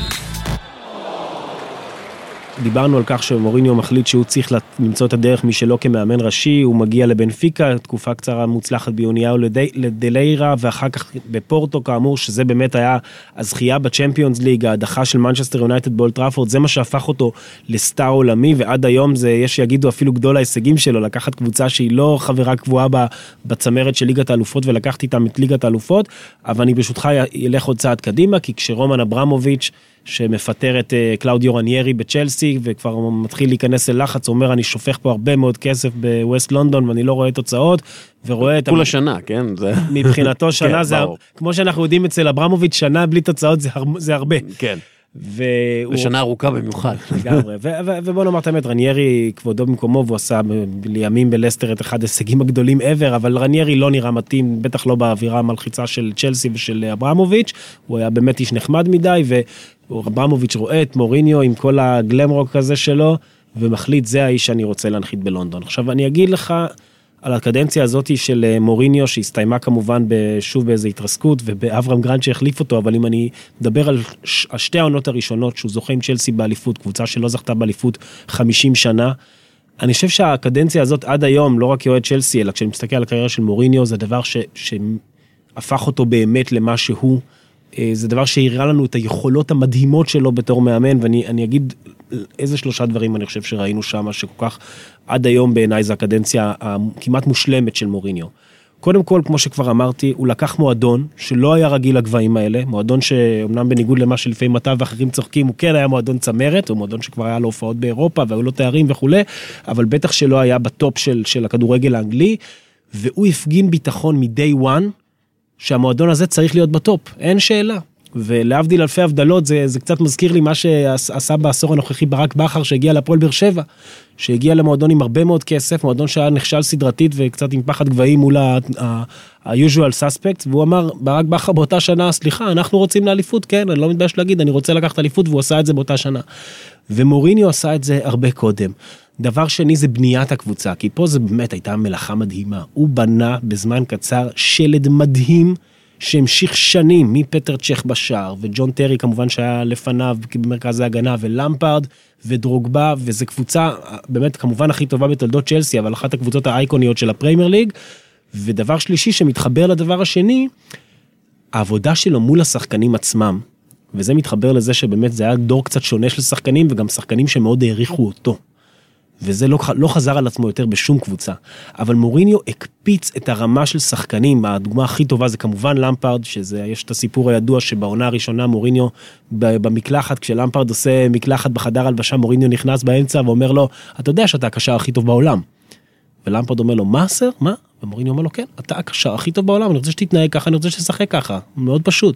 דיברנו על כך שמוריניו מחליט שהוא צריך למצוא את הדרך משלו כמאמן ראשי, הוא מגיע לבנפיקה, תקופה קצרה מוצלחת ביוניהו לדליירה, ואחר כך בפורטו כאמור, שזה באמת היה הזכייה בצ'מפיונס ליג, ההדחה של מנצ'סטר יונייטד באולד טראפורד, זה מה שהפך אותו לסטאר עולמי, ועד היום זה, יש שיגידו אפילו גדול ההישגים שלו, לקחת קבוצה שהיא לא חברה קבועה בצמרת של ליגת האלופות, ולקחת איתם את ליגת האלופות, אבל אני ברשותך ילך עוד צעד קדימה, כי כשרומן אברמוביץ' שמפטר את קלאודיו רניירי בצ'לסי, וכבר מתחיל להיכנס ללחץ, הוא אומר, אני שופך פה הרבה מאוד כסף בווסט לונדון, ואני לא רואה תוצאות, ורואה את... כול השנה, כן? מבחינתו שנה זה... כמו שאנחנו יודעים אצל אברמוביץ', שנה בלי תוצאות זה הרבה. כן. ושנה ארוכה במיוחד. לגמרי. ובוא נאמר את האמת, רניירי כבודו במקומו, והוא עשה לימים בלסטר את אחד ההישגים הגדולים ever, אבל רניירי לא נראה מתאים, בטח לא באווירה המלחיצה של צ'לסי ושל אברמוביץ', הוא היה באמת איש נחמד מדי, ואברמוביץ' רואה את מוריניו עם כל הגלמרוק הזה שלו, ומחליט, זה האיש שאני רוצה להנחית בלונדון. עכשיו אני אגיד לך, על הקדנציה הזאת של מוריניו, שהסתיימה כמובן שוב באיזו התרסקות, ובאברהם גרנט שהחליף אותו, אבל אם אני מדבר על שתי העונות הראשונות, שהוא זוכה עם צ'לסי באליפות, קבוצה שלא זכתה באליפות חמישים שנה, אני חושב שהקדנציה הזאת עד היום, לא רק כאוהד צ'לסי, אלא כשאני מסתכל על הקריירה של מוריניו, זה דבר ש, שהפך אותו באמת למה שהוא, זה דבר שהראה לנו את היכולות המדהימות שלו בתור מאמן, ואני אני אגיד איזה שלושה דברים אני חושב שראינו שם, שכל כך עד היום בעיניי זה הקדנציה הכמעט מושלמת של מוריניו. קודם כל, כמו שכבר אמרתי, הוא לקח מועדון שלא היה רגיל לגבהים האלה, מועדון שאומנם בניגוד למה שלפעמים מטה ואחרים צוחקים, הוא כן היה מועדון צמרת, הוא מועדון שכבר היה לו הופעות באירופה, והיו לו תארים וכו', אבל בטח שלא היה בטופ של, של הכדורגל האנגלי, והוא הפגין ביטחון מ-day one, שהמועדון הזה צריך להיות בטופ, אין שאלה. ולהבדיל אלפי הבדלות, זה, זה קצת מזכיר לי מה שעשה בעשור הנוכחי ברק בכר, שהגיע לפועל באר שבע, שהגיע למועדון עם הרבה מאוד כסף, מועדון שהיה נכשל סדרתית, וקצת עם פחד גבהים מול ה-usual suspects, והוא אמר, ברק בכר באותה שנה, סליחה, אנחנו רוצים לאליפות, כן, אני לא מתבייש להגיד, אני רוצה לקחת אליפות, והוא עשה את זה באותה שנה. ומוריניו עשה את זה הרבה קודם. דבר שני זה בניית הקבוצה, כי פה זה באמת הייתה מלאכה מדהימה. הוא בנה בזמן קצר שלד מדהים, שהמשיך שנים מפטר צ'ך בשער, וג'ון טרי כמובן שהיה לפניו במרכז ההגנה, ולמפרד ודרוגבה, וזו קבוצה באמת כמובן הכי טובה בתולדות צ'לסי, אבל אחת הקבוצות האייקוניות של הפריימר ליג. ודבר שלישי שמתחבר לדבר השני, העבודה שלו מול השחקנים עצמם, וזה מתחבר לזה שבאמת זה היה דור קצת שונה של שחקנים, וגם שחקנים שמאוד העריכו אותו. וזה לא, לא חזר על עצמו יותר בשום קבוצה. אבל מוריניו הקפיץ את הרמה של שחקנים, הדוגמה הכי טובה זה כמובן למפרד, שזה, יש את הסיפור הידוע שבעונה הראשונה מוריניו במקלחת, כשלמפרד עושה מקלחת בחדר הלבשה, מוריניו נכנס באמצע ואומר לו, אתה יודע שאתה הקשר הכי טוב בעולם. ולמפרד אומר לו, מה סר? מה? ומוריניו אומר לו, כן, אתה הקשר הכי טוב בעולם, אני רוצה שתתנהג ככה, אני רוצה שתשחק ככה. מאוד פשוט.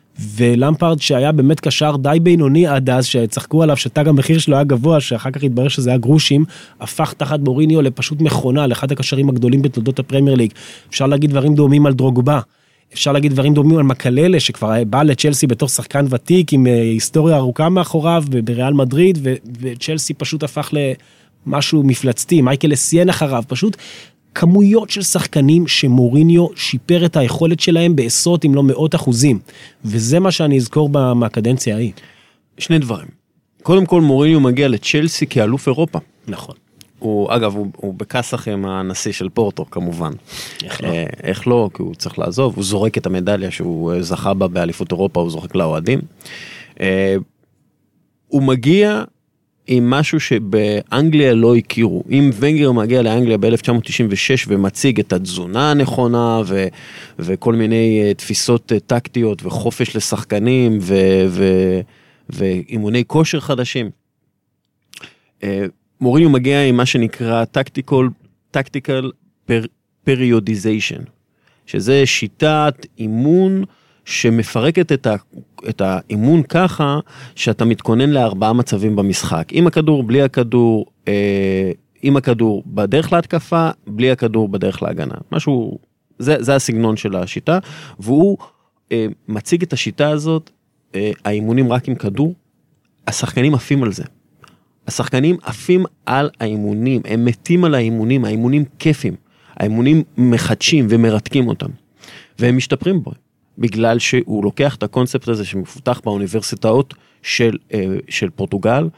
ולמפרד שהיה באמת קשר די בינוני עד אז, שצחקו עליו שתג המחיר שלו היה גבוה, שאחר כך התברר שזה היה גרושים, הפך תחת מוריניו לפשוט מכונה, לאחד הקשרים הגדולים בתולדות הפרמייר ליג. אפשר להגיד דברים דומים על דרוגבה, אפשר להגיד דברים דומים על מקללה, שכבר בא לצ'לסי בתור שחקן ותיק, עם היסטוריה ארוכה מאחוריו, בריאל מדריד, וצ'לסי פשוט הפך למשהו מפלצתי, מייקל אסיין אחריו, פשוט כמויות של שחקנים שמוריניו שיפר את היכולת שלהם בעשרות אם לא מאות אחוזים, וזה מה שאני אזכור מהקדנציה ההיא. שני דברים. קודם כל מוריניו מגיע לצ'לסי כאלוף אירופה. נכון. הוא, אגב, הוא, הוא בקסח עם הנשיא של פורטו, כמובן. איך לא? אה, איך לא? כי הוא צריך לעזוב. הוא זורק את המדליה שהוא זכה בה באליפות אירופה, הוא זורק לאוהדים. אה, הוא מגיע עם משהו שבאנגליה לא הכירו. אם ונגר מגיע לאנגליה ב-אלף תשע מאות תשעים ושש ומציג את התזונה הנכונה ו- וכל מיני uh, תפיסות uh, טקטיות וחופש לשחקנים ו- ו- ואימוני כושר חדשים. Uh, מוריניו מגיע עם מה שנקרא tactical, tactical per- periodization, שזה שיטת אימון שמפרקת את, ה, את האימון ככה, שאתה מתכונן לארבעה מצבים במשחק. עם הכדור, בלי הכדור, אה, עם הכדור בדרך להתקפה, בלי הכדור בדרך להגנה. משהו, זה, זה הסגנון של השיטה, והוא אה, מציג את השיטה הזאת, אה, האימונים רק עם כדור, השחקנים עפים על זה. השחקנים עפים על האימונים, הם מתים על האימונים, האימונים כיפים, האימונים מחדשים ומרתקים אותם, והם משתפרים בו. בגלל שהוא לוקח את הקונספט הזה שמפותח באוניברסיטאות של, של פורטוגל,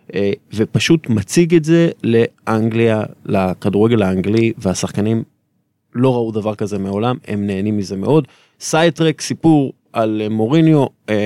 ופשוט מציג את זה לאנגליה, לכדורגל האנגלי, והשחקנים לא ראו דבר כזה מעולם, הם נהנים מזה מאוד. סייטרק, סיפור על מוריניו,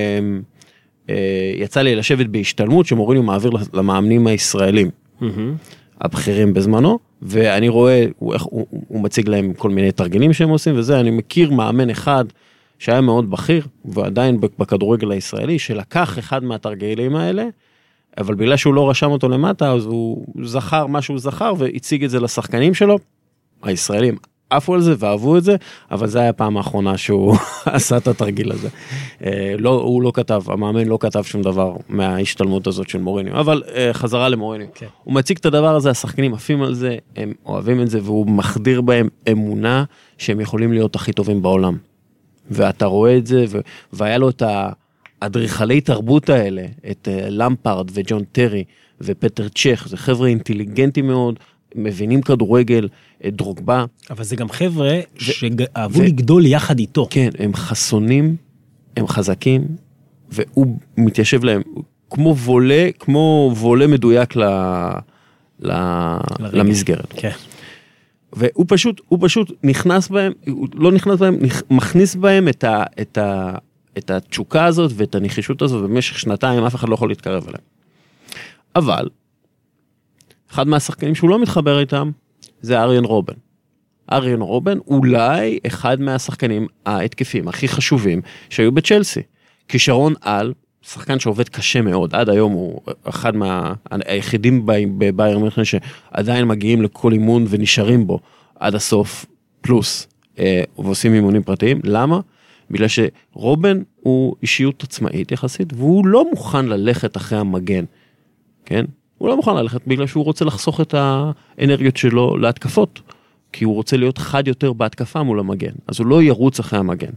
יצא לי לשבת בהשתלמות, שמוריניו מעביר למאמנים הישראלים, הבכירים בזמנו, ואני רואה, הוא, הוא, הוא מציג להם כל מיני תרגילים שהם עושים, וזה, אני מכיר מאמן אחד, שהיה מאוד בכיר, ועדיין בכדורגל הישראלי, שלקח אחד מהתרגילים האלה, אבל בגלל שהוא לא רשם אותו למטה, אז הוא זכר מה שהוא זכר, והציג את זה לשחקנים שלו, הישראלים עפו על זה ואהבו את זה, אבל זה היה הפעם האחרונה שהוא עשה את התרגיל הזה. לא, הוא לא כתב, המאמן לא כתב שום דבר מההשתלמות הזאת של מוריניו, אבל חזרה למוריניו. Okay. הוא מציג את הדבר הזה, השחקנים עפים על זה, הם אוהבים את זה, והוא מחדיר בהם אמונה שהם יכולים להיות הכי טובים בעולם. ואתה רואה את זה, ו... והיה לו את האדריכלי תרבות האלה, את למפרד וג'ון טרי ופטר צ'ך, זה חבר'ה אינטליגנטים מאוד, מבינים כדורגל, דרוגבה. אבל זה גם חבר'ה ו... שאהבו ו... לגדול יחד איתו. כן, הם חסונים, הם חזקים, והוא מתיישב להם, כמו וולה, כמו וולה מדויק ל... ל... למסגרת. כן. והוא פשוט, הוא פשוט נכנס בהם, הוא לא נכנס בהם, מכניס בהם את ה, את ה, את התשוקה הזאת ואת הנחישות הזאת, ובמשך שנתיים אף אחד לא יכול להתקרב אליהם. אבל, אחד מהשחקנים שהוא לא מתחבר איתם, זה אריאן רובן. אריאן רובן אולי אחד מהשחקנים ההתקפים הכי חשובים שהיו בצ'לסי. כישרון על, שחקן שעובד קשה מאוד, עד היום הוא אחד מהיחידים בבאיירן מינכן שעדיין מגיעים לכל אימון ונשארים בו עד הסוף פלוס, ועושים אימונים פרטיים. למה? בגלל שרובן הוא אישיות עצמאית יחסית, והוא לא מוכן ללכת אחרי המגן, כן? הוא לא מוכן ללכת בגלל שהוא רוצה לחסוך את האנרגיות שלו להתקפות, כי הוא רוצה להיות חד יותר בהתקפה מול המגן, אז הוא לא ירוץ אחרי המגן.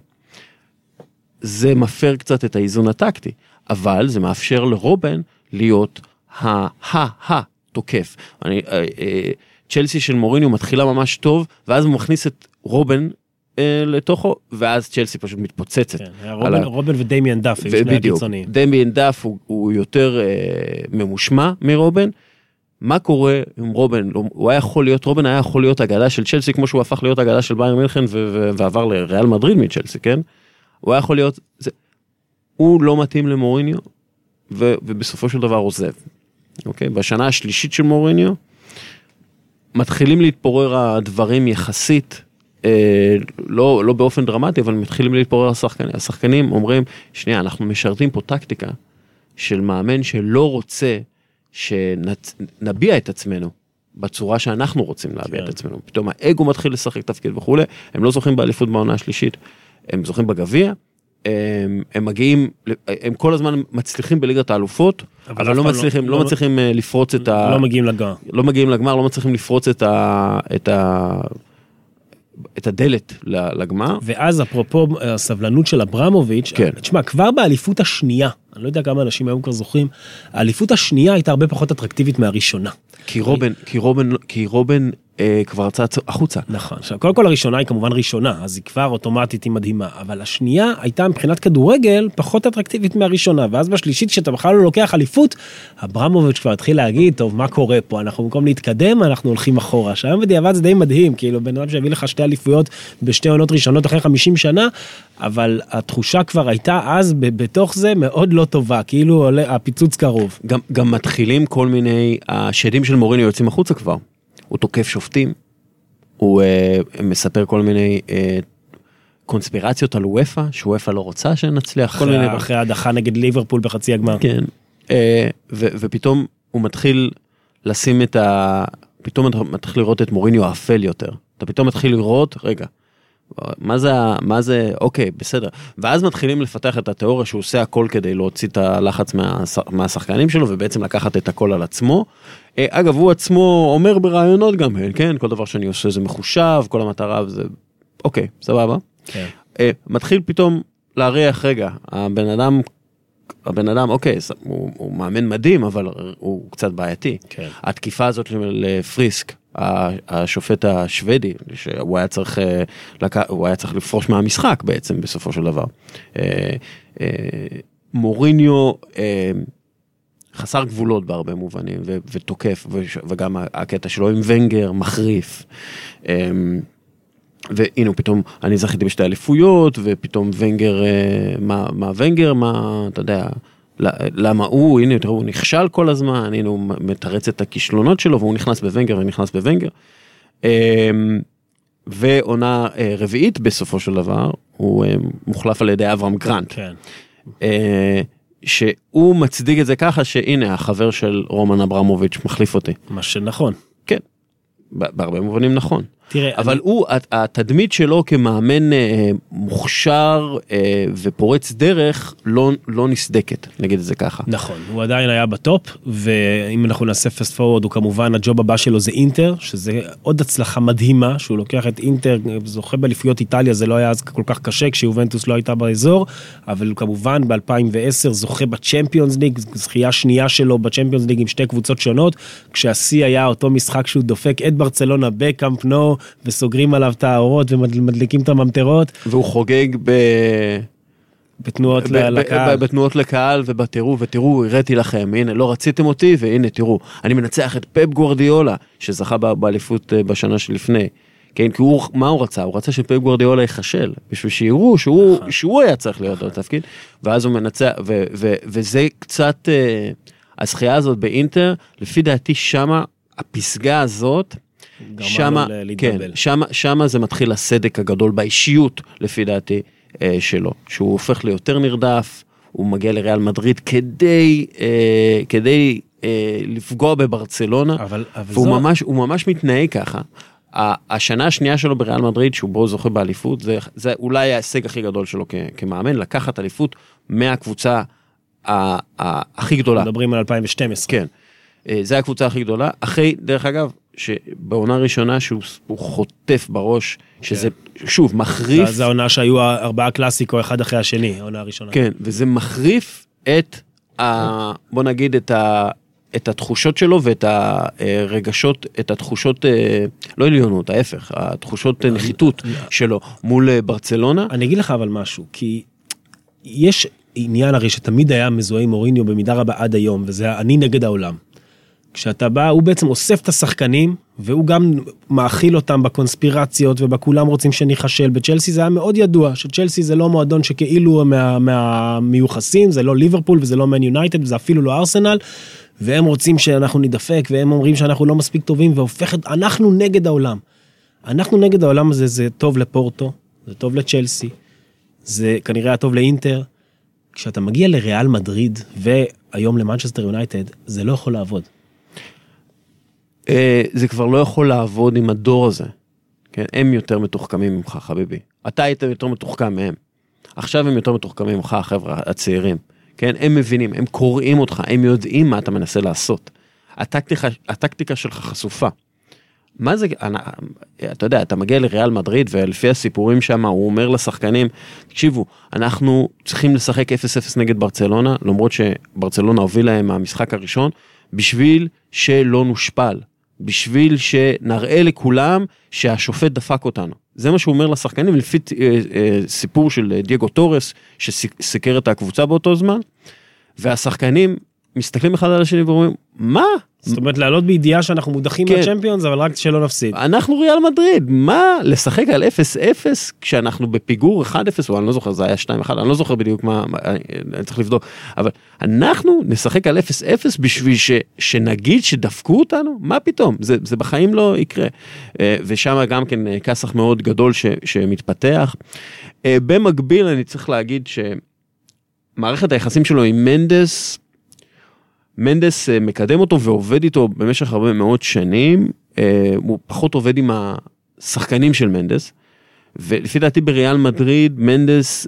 זה מפר קצת את האיזון הטקטי, אבל זה מאפשר לרובן להיות ה-ה-ה-תוקף. אני, אה, אה, צ'לסי של מוריניו מתחילה ממש טוב, ואז הוא מכניס את רובן אה, לתוכו, ואז צ'לסי פשוט מתפוצצת. כן, רובן, ה... רובן ודמיאן דף, יש שני הקיצוניים. דמיאן דף הוא, הוא יותר אה, ממושמע מרובן. מה קורה עם רובן? הוא היה יכול להיות, רובן היה יכול להיות אגדה של צ'לסי, כמו שהוא הפך להיות אגדה של ביירן מינכן, ו- ועבר לריאל מדריד מצ'לסי, כן? הוא היה יכול להיות, זה, הוא לא מתאים למוריניו, ו- ובסופו של דבר עוזב. אוקיי? בשנה השלישית של מוריניו, מתחילים להתפורר הדברים יחסית, אה, לא, לא באופן דרמטי, אבל מתחילים להתפורר השחקנים. השחקנים אומרים, שנייה, אנחנו משרתים פה טקטיקה, של מאמן שלא רוצה, שנביע את עצמנו, בצורה שאנחנו רוצים להביע את עצמנו. פתאום האגו מתחיל לשחק תפקיד וכו'. הם לא זוכים באליפות בעונה השלישית, הם זוכים בגביע, הם, הם מגיעים, הם כל הזמן מצליחים בליגת האלופות, אבל, אבל לא מצליחים, לא, לא מצליחים לפרוץ את ה... לא מגיעים לגמר. לא מגיעים לגמר, לא מצליחים לפרוץ את ה... את ה... את הדלת לגמר. ואז אפרופו הסבלנות של אברמוביץ', כן. תשמע, כבר באליפות השנייה, אני לא יודע כמה אנשים היום כבר זוכרים, האליפות השנייה הייתה הרבה פחות אטרקטיבית מהראשונה. כי רובן, כי רובן, כי רובן אה, כבר יצא החוצה. נכון. עכשיו, קודם כל הראשונה היא כמובן ראשונה, אז היא כבר אוטומטית היא מדהימה, אבל השנייה הייתה מבחינת כדורגל פחות אטרקטיבית מהראשונה, ואז בשלישית שאתה בכלל לא לוקח אליפות, אברמוביץ' כבר התחיל להגיד, טוב, מה קורה פה? אנחנו במקום להתקדם, אנחנו הולכים אחורה. שהיום בדיעבד זה די מדהים, כאילו בן אדם שהביא לך שתי אליפויות בשתי עונות ראשונות אחרי חמישים שנה, אבל התחושה כבר הייתה אז בתוך זה מאוד לא טובה, כאילו עולה, הפיצוץ קרוב. גם, גם מתחילים כל מיני, השדים של מוריניו יוצאים החוצה כבר. הוא תוקף שופטים, הוא uh, מספר כל מיני uh, קונספירציות על וופא, שוופא לא רוצה שנצליח. אחרי, כל מיני... אחרי ההדחה נגד ליברפול בחצי הגמר. כן, uh, ו, ופתאום הוא מתחיל לשים את ה... פתאום אתה מתחיל לראות את מוריניו האפל יותר. אתה פתאום מתחיל לראות, רגע, מה זה, מה זה, אוקיי, בסדר. ואז מתחילים לפתח את התיאוריה שהוא עושה הכל כדי להוציא את הלחץ מהשחקנים שלו, ובעצם לקחת את הכל על עצמו. אגב, הוא עצמו אומר ברעיונות גם, כן, כל דבר שאני עושה זה מחושב, כל המטרה זה, אוקיי, סבבה. כן. מתחיל פתאום להריח, רגע, הבן אדם, הבן אדם, אוקיי, הוא, הוא מאמן מדהים, אבל הוא קצת בעייתי. כן. התקיפה הזאת לפריסק, השופט השוודי, שהוא היה צריך, הוא היה צריך לפרוש מהמשחק בעצם בסופו של דבר. מוריניו חסר גבולות בהרבה מובנים, ותוקף, וגם הקטע שלו עם ונגר מחריף. והנה פתאום אני זכיתי בשתי אליפויות, ופתאום ונגר, מה, מה ונגר, מה, אתה יודע, למה הוא, הנה, הוא נכשל כל הזמן, הנה הוא מתרץ את הכישלונות שלו, והוא נכנס בוונגר ונכנס בוונגר. ועונה רביעית בסופו של דבר, הוא מוחלף על ידי אברהם גרנט. כן. שהוא מצדיק את זה ככה, שהנה, החבר של רומן אברמוביץ' מחליף אותי. מה שנכון. כן, בהרבה מובנים נכון. תראה, אבל אני... הוא, התדמית שלו כמאמן אה, מוכשר אה, ופורץ דרך, לא, לא נסדקת, נגיד את זה ככה. נכון, הוא עדיין היה בטופ, ואם אנחנו נעשה פסט פורוד, הוא כמובן, הג'וב הבא שלו זה אינטר, שזה עוד הצלחה מדהימה, שהוא לוקח את אינטר, זוכה באליפויות איטליה, זה לא היה אז כל כך קשה, כשיובנטוס לא הייתה באזור, אבל כמובן ב-אלפיים ועשר זוכה בצ'מפיונס ליג, זכייה שנייה שלו בצ'מפיונס ליג עם שתי קבוצות שונות, כשהשיא היה אותו משחק שהוא דופק את ברצלונה בקאמפ נו, וסוגרים עליו את האורות ומדליקים את הממטרות. והוא חוגג ב... בתנועות לקהל. בתנועות לקהל ובתראו, ותראו, הראיתי לכם, הנה, לא רציתם אותי, והנה, תראו, אני מנצח את פפ גוארדיולה, שזכה באליפות בשנה שלפני. כן, כי הוא, מה הוא רצה? הוא רצה שפפ גוארדיולה יחשל, בשביל שיראו שהוא, שהוא היה צריך להיות בתפקיד, ואז הוא מנצח, ו, ו, וזה קצת, הזכייה הזאת באינטר, לפי דעתי שמה, הפסגה הזאת, שמה, כן, שמה, שמה זה מתחיל הסדק הגדול באישיות, לפי דעתי, אה, שלו, שהוא הופך ליותר נרדף, הוא מגיע לריאל מדריד כדי, אה, כדי אה, לפגוע בברצלונה, אבל, אבל והוא זו... ממש, הוא ממש מתנהג ככה. השנה השנייה שלו בריאל מדריד, שהוא בו זוכה באליפות, זה, זה אולי ההישג הכי גדול שלו כ, כמאמן, לקחת אליפות מהקבוצה ה, ה, הכי גדולה. מדברים על אלפיים ושתים עשרה. כן, זה הקבוצה הכי גדולה. אחרי, דרך אגב, שבעונה ראשונה שהוא חוטף בראש, שזה שוב מחריף. זה העונה שהיו ארבעה קלאסיקו אחד אחרי השני, העונה הראשונה. כן, וזה מחריף את, ה, בוא נגיד, את ה... את התחושות שלו ואת הרגשות, את התחושות, לא עליונות, ההפך, התחושות נחיתות שלו מול ברצלונה. אני אגיד לך אבל משהו, כי יש עניין הרי שתמיד היה מזוהה עם מוריניו במידה רבה עד היום, וזה אני נגד העולם. כשאתה בא, הוא בעצם אוסף את השחקנים, והוא גם מאכיל אותם בקונספירציות, ובכולם רוצים שניחשל. בצ'לסי זה היה מאוד ידוע, שצ'לסי זה לא מועדון שכאילו מה, מהמיוחסים, זה לא ליברפול וזה לא מן יונייטד, וזה אפילו לא ארסנל, והם רוצים שאנחנו נדפק, והם אומרים שאנחנו לא מספיק טובים, והופכת, אנחנו נגד העולם. אנחנו נגד העולם הזה, זה טוב לפורטו, זה טוב לצ'לסי, זה כנראה טוב לאינטר. כשאתה מגיע לריאל מדריד, והיום למנצ'סטר יונייטד, זה לא יכול לעבוד. זה כבר לא יכול לעבוד עם הדור הזה. כן? הם יותר מתוחכמים ממך, חביבי. אתה היית יותר מתוחכם מהם. עכשיו הם יותר מתוחכמים ממך, החבר'ה הצעירים. כן? הם מבינים, הם קוראים אותך, הם יודעים מה אתה מנסה לעשות. הטקטיקה, הטקטיקה שלך חשופה. מה זה, אני, אתה יודע, אתה מגיע לריאל מדריד, ולפי הסיפורים שם, הוא אומר לשחקנים, תקשיבו, אנחנו צריכים לשחק אפס אפס נגד ברצלונה, למרות שברצלונה הובילה להם מהמשחק הראשון, בשביל שלא נושפל, בשביל שנראה לכולם שהשופט דפק אותנו. זה מה שהוא אומר לשחקנים, לפי אה, אה, סיפור של דייגו טורס, שסיקר את הקבוצה באותו זמן, והשחקנים מסתכלים אחד על השני ואומרים, מה? זאת אומרת, לעלות בידיעה שאנחנו מודחים כן. מהצ'מפיונס, אבל רק שלא נפסיד. אנחנו ריאל מדריד, מה? לשחק על אפס אפס, כשאנחנו בפיגור אחד אפס, או אני לא זוכר, זה היה שתיים אחד, אני לא זוכר בדיוק מה, אני, אני צריך לבדוק, אבל אנחנו נשחק על אפס אפס, בשביל ש, שנגיד שדפקו אותנו? מה פתאום? זה, זה בחיים לא יקרה. ושם גם כן כסח מאוד גדול ש, שמתפתח. במקביל, אני צריך להגיד שמערכת היחסים שלו עם מנדס, מנדס מקדם אותו ועובד איתו במשך הרבה מאוד שנים, הוא פחות עובד עם השחקנים של מנדס, ולפי דעתי בריאל מדריד, מנדס,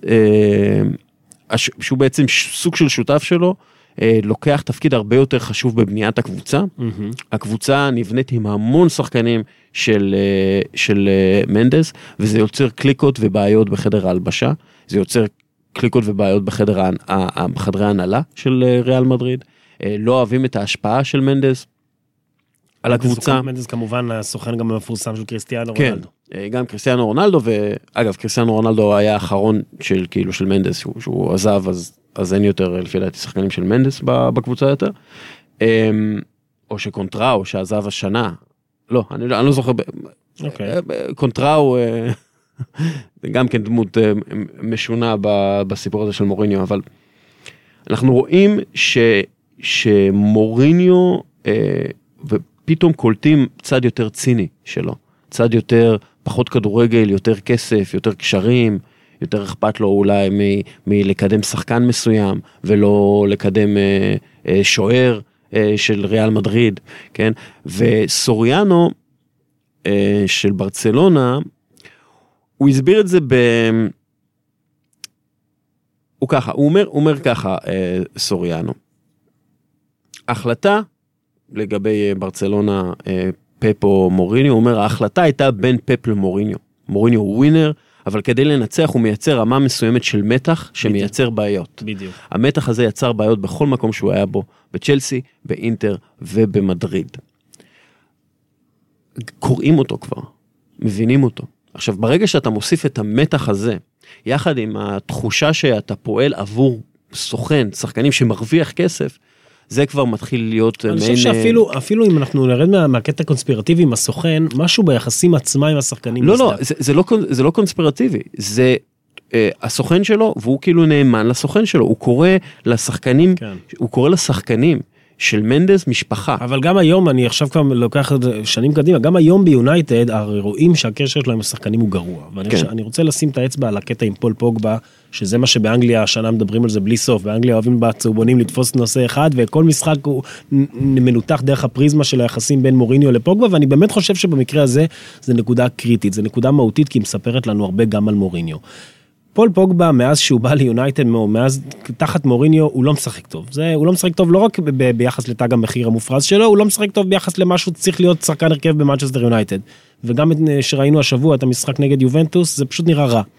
שהוא בעצם סוג של שותף שלו, לוקח תפקיד הרבה יותר חשוב בבניית הקבוצה, הקבוצה נבנית עם המון שחקנים של, של מנדס, וזה יוצר קליקות ובעיות בחדר ההלבשה, זה יוצר קליקות ובעיות בחדר, בחדרי ההנהלה של ריאל מדריד, לא אוהבים את ההשפעה של מנדס על הקבוצה. מנדס כמובן הסוכן גם המפורסם של קריסטיאנו רונלדו. כן, גם קריסטיאנו רונלדו, ואגב, קריסטיאנו רונלדו היה האחרון של כאילו של מנדס, שהוא, שהוא עזב, אז, אז אין יותר לפי דעתי שחקנים של מנדס בקבוצה יותר. או שקונטראו, שעזב השנה. לא, אני לא, אני לא זוכר. Okay. קונטראו, גם כן דמות משונה בסיפור הזה של מוריניו, אבל אנחנו רואים ש... שמוריניו אה, ופתאום קולטים צד יותר ציני שלו, צד יותר, פחות כדורגל, יותר כסף, יותר קשרים, יותר אכפת לו אולי מ, מלקדם שחקן מסוים, ולא לקדם אה, אה, שוער אה, של ריאל מדריד, כן? וסוריאנו אה, של ברצלונה, הוא הסביר את זה ב... הוא ככה, הוא אומר, הוא אומר ככה, אה, סוריאנו, ההחלטה לגבי ברצלונה, אה, פפ או מוריניו, הוא אומר, ההחלטה הייתה בין פפ למוריניו. מוריניו הוא ווינר, אבל כדי לנצח הוא מייצר רמה מסוימת של מתח, שמייצר בעיות. בדיוק. המתח הזה יצר בעיות בכל מקום שהוא היה בו, בצ'לסי, באינטר ובמדריד. קוראים אותו כבר, מבינים אותו. עכשיו, ברגע שאתה מוסיף את המתח הזה, יחד עם התחושה שאתה פועל עבור סוכן, שחקנים שמרוויח כסף, זה כבר מתחיל להיות... אני חושב שאפילו, אפילו אם אנחנו נרד מה, מהקטע הקונספירטיבי עם הסוכן, משהו ביחסים עצמה עם השחקנים. לא, לא, זה, זה לא, זה לא קונספירטיבי, זה אה, הסוכן שלו, והוא כאילו נאמן לסוכן שלו, הוא קורא לשחקנים, כן. הוא קורא לשחקנים, של מנדס משפחה. אבל גם היום, אני עכשיו כבר לוקח שנים קדימה, גם היום ביונייטד, הרי רואים שהקשר שלו עם השחקנים הוא גרוע. ואני כן. אני רוצה לשים את האצבע על הקטע עם פול פוגבה, שזה מה שבאנגליה, השנה מדברים על זה בלי סוף, באנגליה אוהבים בצהובונים לתפוס נושא אחד, וכל משחק הוא מנותח דרך הפריזמה של היחסים בין מוריניו לפוגבה, ואני באמת חושב שבמקרה הזה, זה נקודה קריטית, זה נקודה מהותית, כי היא מספרת לנו הרבה גם על מוריניו. פול פוגבה, מאז שהוא בא ליונייטד, מאז תחת מוריניו, הוא לא משחק טוב. זה, הוא לא משחק טוב לא רק ב- ביחס לתג המחיר המופרז שלו, הוא לא משחק טוב ביחס למשהו שצריך להיות שחקן הרכב במנצ'סטר יונייטד. וגם שראינו השבוע את המשחק נגד יובנטוס, זה פשוט נראה רע.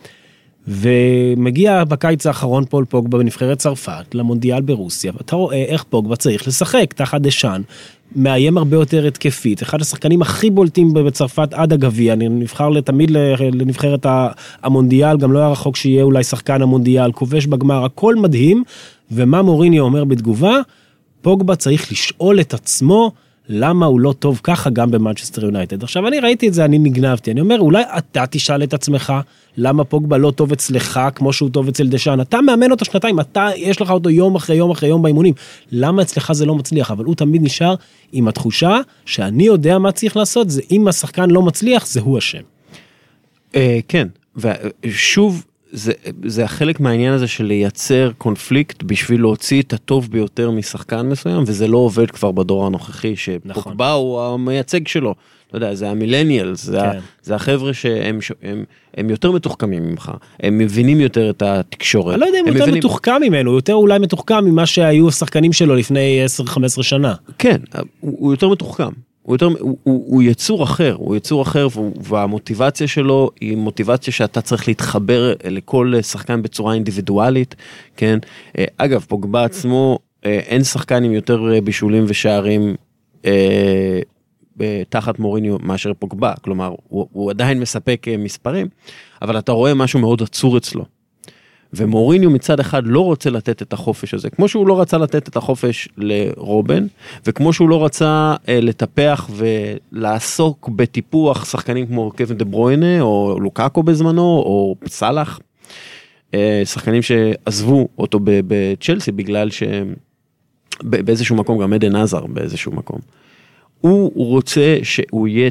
ומגיע בקיץ האחרון פול פוגבה בנבחרת צרפת, למונדיאל ברוסיה, ואתה רואה איך פוגבה צריך לשחק תחת דשאן, מאיים הרבה יותר התקפית, אחד השחקנים הכי בולטים בצרפת עד הגביע, אני נבחר לתמיד לנבחרת המונדיאל, גם לא היה רחוק שיהיה אולי שחקן המונדיאל, כובש בגמר, הכל מדהים, ומה מוריניו אומר בתגובה? פוגבה צריך לשאול את עצמו, למה הוא לא טוב ככה גם במנצ'סטר יונייטד. עכשיו אני ראיתי את זה, אני נגנבתי, אני אומר, אולי אתה תשאל את עצמך, למה פוגבה לא טוב אצלך, כמו שהוא טוב אצל דשאן, אתה מאמן אותו שנתיים, אתה, יש לך אותו יום אחרי יום אחרי יום באימונים, למה אצלך זה לא מצליח, אבל הוא תמיד נשאר עם התחושה, שאני יודע מה צריך לעשות, זה אם השחקן לא מצליח, זה הוא השם. כן, ושוב, זה, זה החלק מהעניין הזה של לייצר קונפליקט בשביל להוציא את הטוב ביותר משחקן מסוים, וזה לא עובד כבר בדור הנוכחי, שפוגבה הוא המייצג שלו. אתה יודע, זה המילניאל, זה, כן. זה החבר'ה שהם הם, הם יותר מתוחכמים ממך, הם מבינים יותר את התקשורת. אני לא יודע אם הוא יותר מבינים... מתוחכם ממנו, הוא יותר אולי מתוחכם ממה שהיו השחקנים שלו לפני עשר חמש עשרה שנה. כן, הוא, הוא יותר מתוחכם. הוא, יותר, הוא, הוא, הוא יצור אחר, הוא יצור אחר, והמוטיבציה שלו היא מוטיבציה שאתה צריך להתחבר לכל שחקן בצורה אינדיבידואלית, כן? אגב, פוגבה עצמו, אין שחקן עם יותר בישולים ושערים תחת מוריניו מאשר פוגבה, כלומר, הוא, הוא עדיין מספק מספרים, אבל אתה רואה משהו מאוד עצור אצלו. ומוריניו מצד אחד לא רוצה לתת את החופש הזה, כמו שהוא לא רצה לתת את החופש לרובן, וכמו שהוא לא רצה אה, לטפח ולעסוק בטיפוח שחקנים כמו קווין דה ברוינה, או לוקאקו בזמנו, או סלאח, אה, שחקנים שעזבו אותו בצ'לסי, בגלל שבאיזשהו מקום, גם עדן עזר באיזשהו מקום. הוא, הוא רוצה שהוא יהיה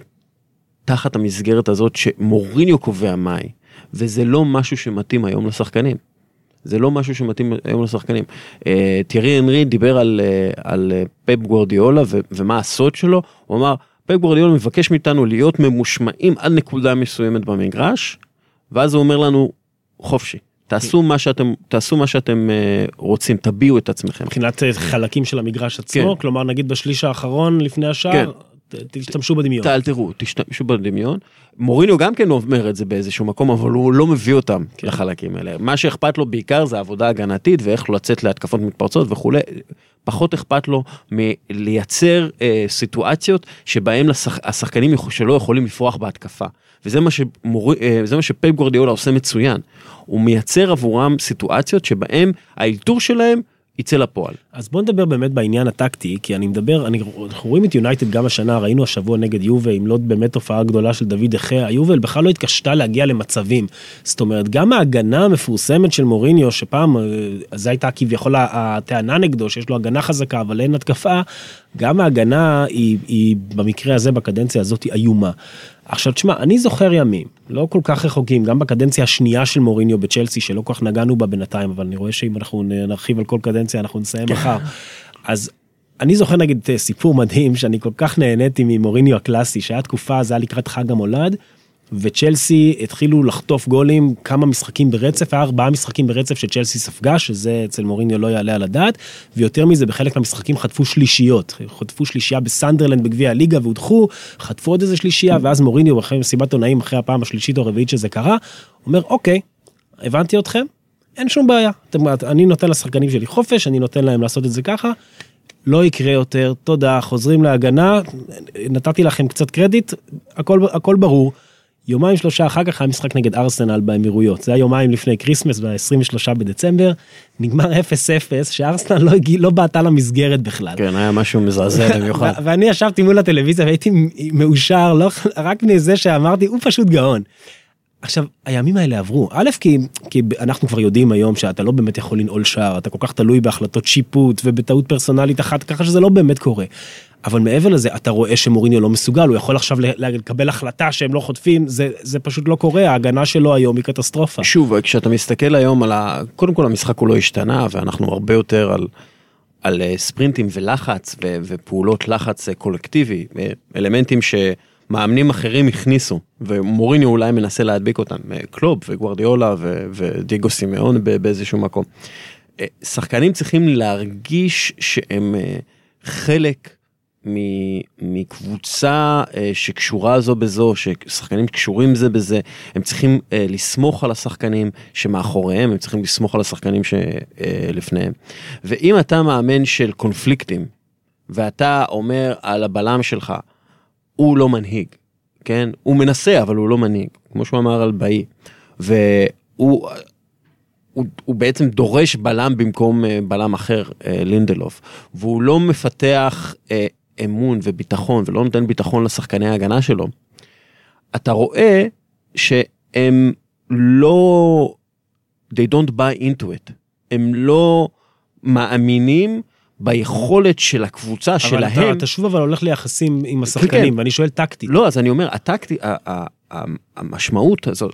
תחת המסגרת הזאת, שמוריניו קובע מהי, וזה לא משהו שמתאים היום לשחקנים. זה לא משהו שמתאים היום לשחקנים. תיארי אנרי דיבר על, על פפ גוארדיולה ומה הסוד שלו, הוא אמר, פפ גוארדיולה מבקש מאיתנו להיות ממושמעים עד נקודה מסוימת במגרש, ואז הוא אומר לנו, חופשי, תעשו מה שאתם, תעשו מה שאתם רוצים, תביאו את עצמכם. מבחינת חלקים של המגרש עצמו, כן. כלומר נגיד בשליש האחרון לפני השאר, כן. תשתמשו בדמיון. תאלתרו, תשתמשו בדמיון. מוריניו גם כן אומר את זה באיזשהו מקום, אבל הוא לא מביא אותם כן. לחלקים האלה. מה שאכפת לו בעיקר זה עבודה הגנתית, ואיך לא לצאת להתקפות מתפרצות וכו'. פחות אכפת לו מלייצר אה, סיטואציות, שבהם לשח... השחקנים שלא יכולים לפרוח בהתקפה. וזה מה, שמור... אה, זה מה שפפ גוארדיולה עושה מצוין. הוא מייצר עבורם סיטואציות, שבהם האלתור שלהם, יצא לפועל. אז בוא נדבר באמת בעניין הטקטי, כי אני מדבר, אני, אנחנו רואים את יונייטד גם השנה, ראינו השבוע נגד יובה, עם לא באמת תופעה גדולה של דוד דחיה, היובל בכלל לא התקשתה להגיע למצבים, זאת אומרת, גם ההגנה המפורסמת של מוריניו, שפעם, זו הייתה כביכול הטענה נגדו, שיש לו הגנה חזקה, אבל אין התקפה, גם ההגנה היא, היא במקרה הזה, בקדנציה הזאת, היא איומה. עכשיו תשמע, אני זוכר ימים, לא כל כך רחוקים, גם בקדנציה השנייה של מוריניו בצ'לסי, שלא כל כך נגענו בה בינתיים, אבל אני רואה שאם אנחנו נרחיב על כל קדנציה, אנחנו נסיים מחר. אז אני זוכר נגיד סיפור מדהים, שאני כל כך נהניתי ממוריניו הקלאסי, שהיה תקופה, זה היה לקראת חג המולד, וצ'לסי התחילו לחטוף גולים כמה משחקים ברצף, היה ארבעה משחקים ברצף שצ'לסי ספגה, שזה אצל מוריניו לא יעלה על הדעת, ויותר מזה בחלק מהמשחקים חטפו שלישיות, חטפו שלישייה בסנדרלנד בגביע הליגה והודחו, חטפו עוד איזה שלישייה, ואז מוריניו אחרי מסיבת עונאים, אחרי הפעם השלישית או הרביעית שזה קרה, אומר אוקיי, הבנתי אתכם, אין שום בעיה, אני נותן לשחקנים שלי חופש, אני נותן להם לעשות את זה ככה, לא יקרה יותר, תודה, חוזרים להגנה, נתתי לכם קצת קרדיט, הכל, הכל ברור, יומיים שלושה אחר כך היה משחק נגד ארסנל באמירויות, זה היה יומיים לפני קריסמס, ב-עשרים ושלושה בדצמבר, נגמר אפס אפס, שארסנל לא, לא בעטה למסגרת בכלל. כן, היה משהו מזעזע במיוחד. ואני ישבתי מול הטלוויזיה והייתי מאושר, לא, רק מזה שאמרתי, הוא פשוט גאון. עכשיו, הימים האלה עברו. א', כי, כי אנחנו כבר יודעים היום שאתה לא באמת יכול לנעול שער, אתה כל כך תלוי בהחלטות שיפוט ובטעות פרסונלית אחת, ככה שזה לא באמת קורה. אבל מעבר לזה, אתה רואה שמוריניו לא מסוגל, הוא יכול עכשיו לקבל החלטה שהם לא חוטפים, זה, זה פשוט לא קורה, ההגנה שלו היום היא קטסטרופה. שוב, כשאתה מסתכל היום על ה... קודם כל המשחק הוא לא השתנה, ואנחנו הרבה יותר על, על ספרינטים ולחץ, ו, ופעולות לחץ קולקטיבי, אלמנטים שמאמנים אחרים הכניסו, ומוריניו אולי מנסה להדביק אותם, קלוב וגוארדיולה ו, ודיגו סימאון באיזשהו מקום. שחקנים צריכים להרגיש שהם חלק מקבוצה שקשורה זו בזו, ששחקנים קשורים זה בזה, הם צריכים לסמוך על השחקנים שמאחוריהם, הם צריכים לסמוך על השחקנים שלפניהם. ואם אתה מאמן של קונפליקטים, ואתה אומר על הבלם שלך, הוא לא מנהיג, כן? הוא מנסה, אבל הוא לא מנהיג, כמו שהוא אמר על באי, והוא הוא, הוא בעצם דורש בלם במקום בלם אחר, לינדלוף, והוא לא מפתח אמון וביטחון, ולא נותן ביטחון לשחקני ההגנה שלו, אתה רואה שהם לא, they don't buy into it, הם לא מאמינים ביכולת של הקבוצה שלהם. אבל אתה, אתה שוב אבל הולך ליחסים עם השחקנים, כן. ואני שואל טקטית. לא, אז אני אומר, הטקטית, המשמעות הזאת,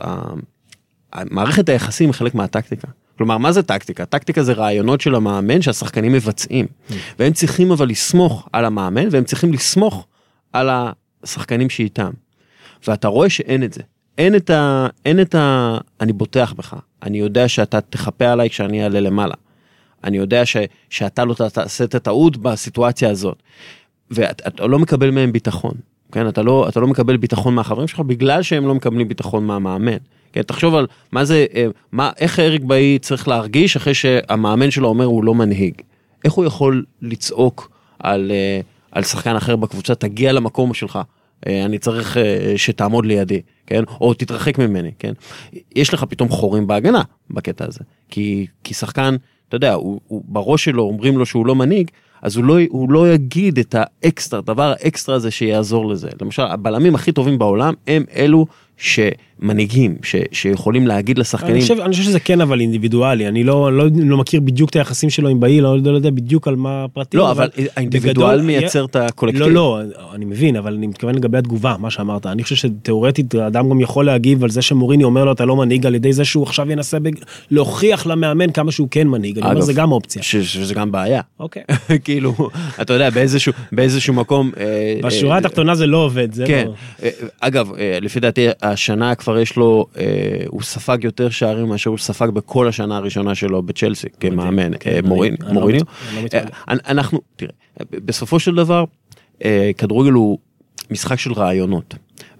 מערכת היחסים היא חלק מהטקטיקה. כלומר, מה זה טקטיקה? טקטיקה זה רעיונות של המאמן שהשחקנים מבצעים. והם צריכים אבל לסמוך על המאמן, והם צריכים לסמוך על השחקנים שאיתם. ואתה רואה שאין את זה. אין את ה... אין את ה... אני בוטח בך. אני יודע שאתה תחפה עליי כשאני אעלה למעלה. אני יודע ש... שאתה לא תעשה את הטעות בסיטואציה הזאת. ואתה לא מקבל מהם ביטחון. כן? אתה לא, אתה לא מקבל ביטחון מהחברים שלך, בגלל שהם לא מקבלים ביטחון מהמאמן. כן, תחשוב על מה זה, מה, איך אריק באי צריך להרגיש אחרי שהמאמן שלו אומר הוא לא מנהיג. איך הוא יכול לצעוק על, על שחקן אחר בקבוצה, תגיע למקום שלך, אני צריך שתעמוד לידי, כן? או תתרחק ממני, כן? יש לך פתאום חורים בהגנה בקטע הזה. כי, כי שחקן, אתה יודע, הוא, הוא, בראש שלו אומרים לו שהוא לא מנהיג, אז הוא לא, הוא לא יגיד את האקסטרה, הדבר האקסטרה הזה שיעזור לזה. למשל, הבלמים הכי טובים בעולם הם אלו שמנהיגים, ש, שיכולים להגיד לשחקנים. אני חושב, אני חושב שזה כן אבל אינדיבידואלי, אני לא, לא, לא מכיר בדיוק את היחסים שלו עם באי, לא, לא יודע בדיוק על מה הפרטים. לא, אבל, אבל האינדיבידואל מייצר את הקולקטיב. לא, לא, אני מבין, אבל אני מתכוון לגבי התגובה, מה שאמרת. אני חושב שתיאורטית, האדם גם יכול להגיב על זה שמוריני אומר לו, אתה לא מנהיג, על ידי זה שהוא עכשיו ינסה בג... להוכיח למאמן כמה שהוא כן מנהיג. אני אומר, זה גם אופציה. ש, שזה גם בעיה. אוקיי. כאילו, אתה יודע, באיזשהו, באיזשהו מקום... בשורה התחתונה זה לא עובד, זה כן. לא... אגב, לפי דעתי, השנה כבר יש לו, הוא ספג יותר שערים מאשר הוא ספג בכל השנה הראשונה שלו בצ'לסי, כמאמן, מוריניו. אנחנו, תראה, בסופו של דבר, כדורגל הוא משחק של רעיונות,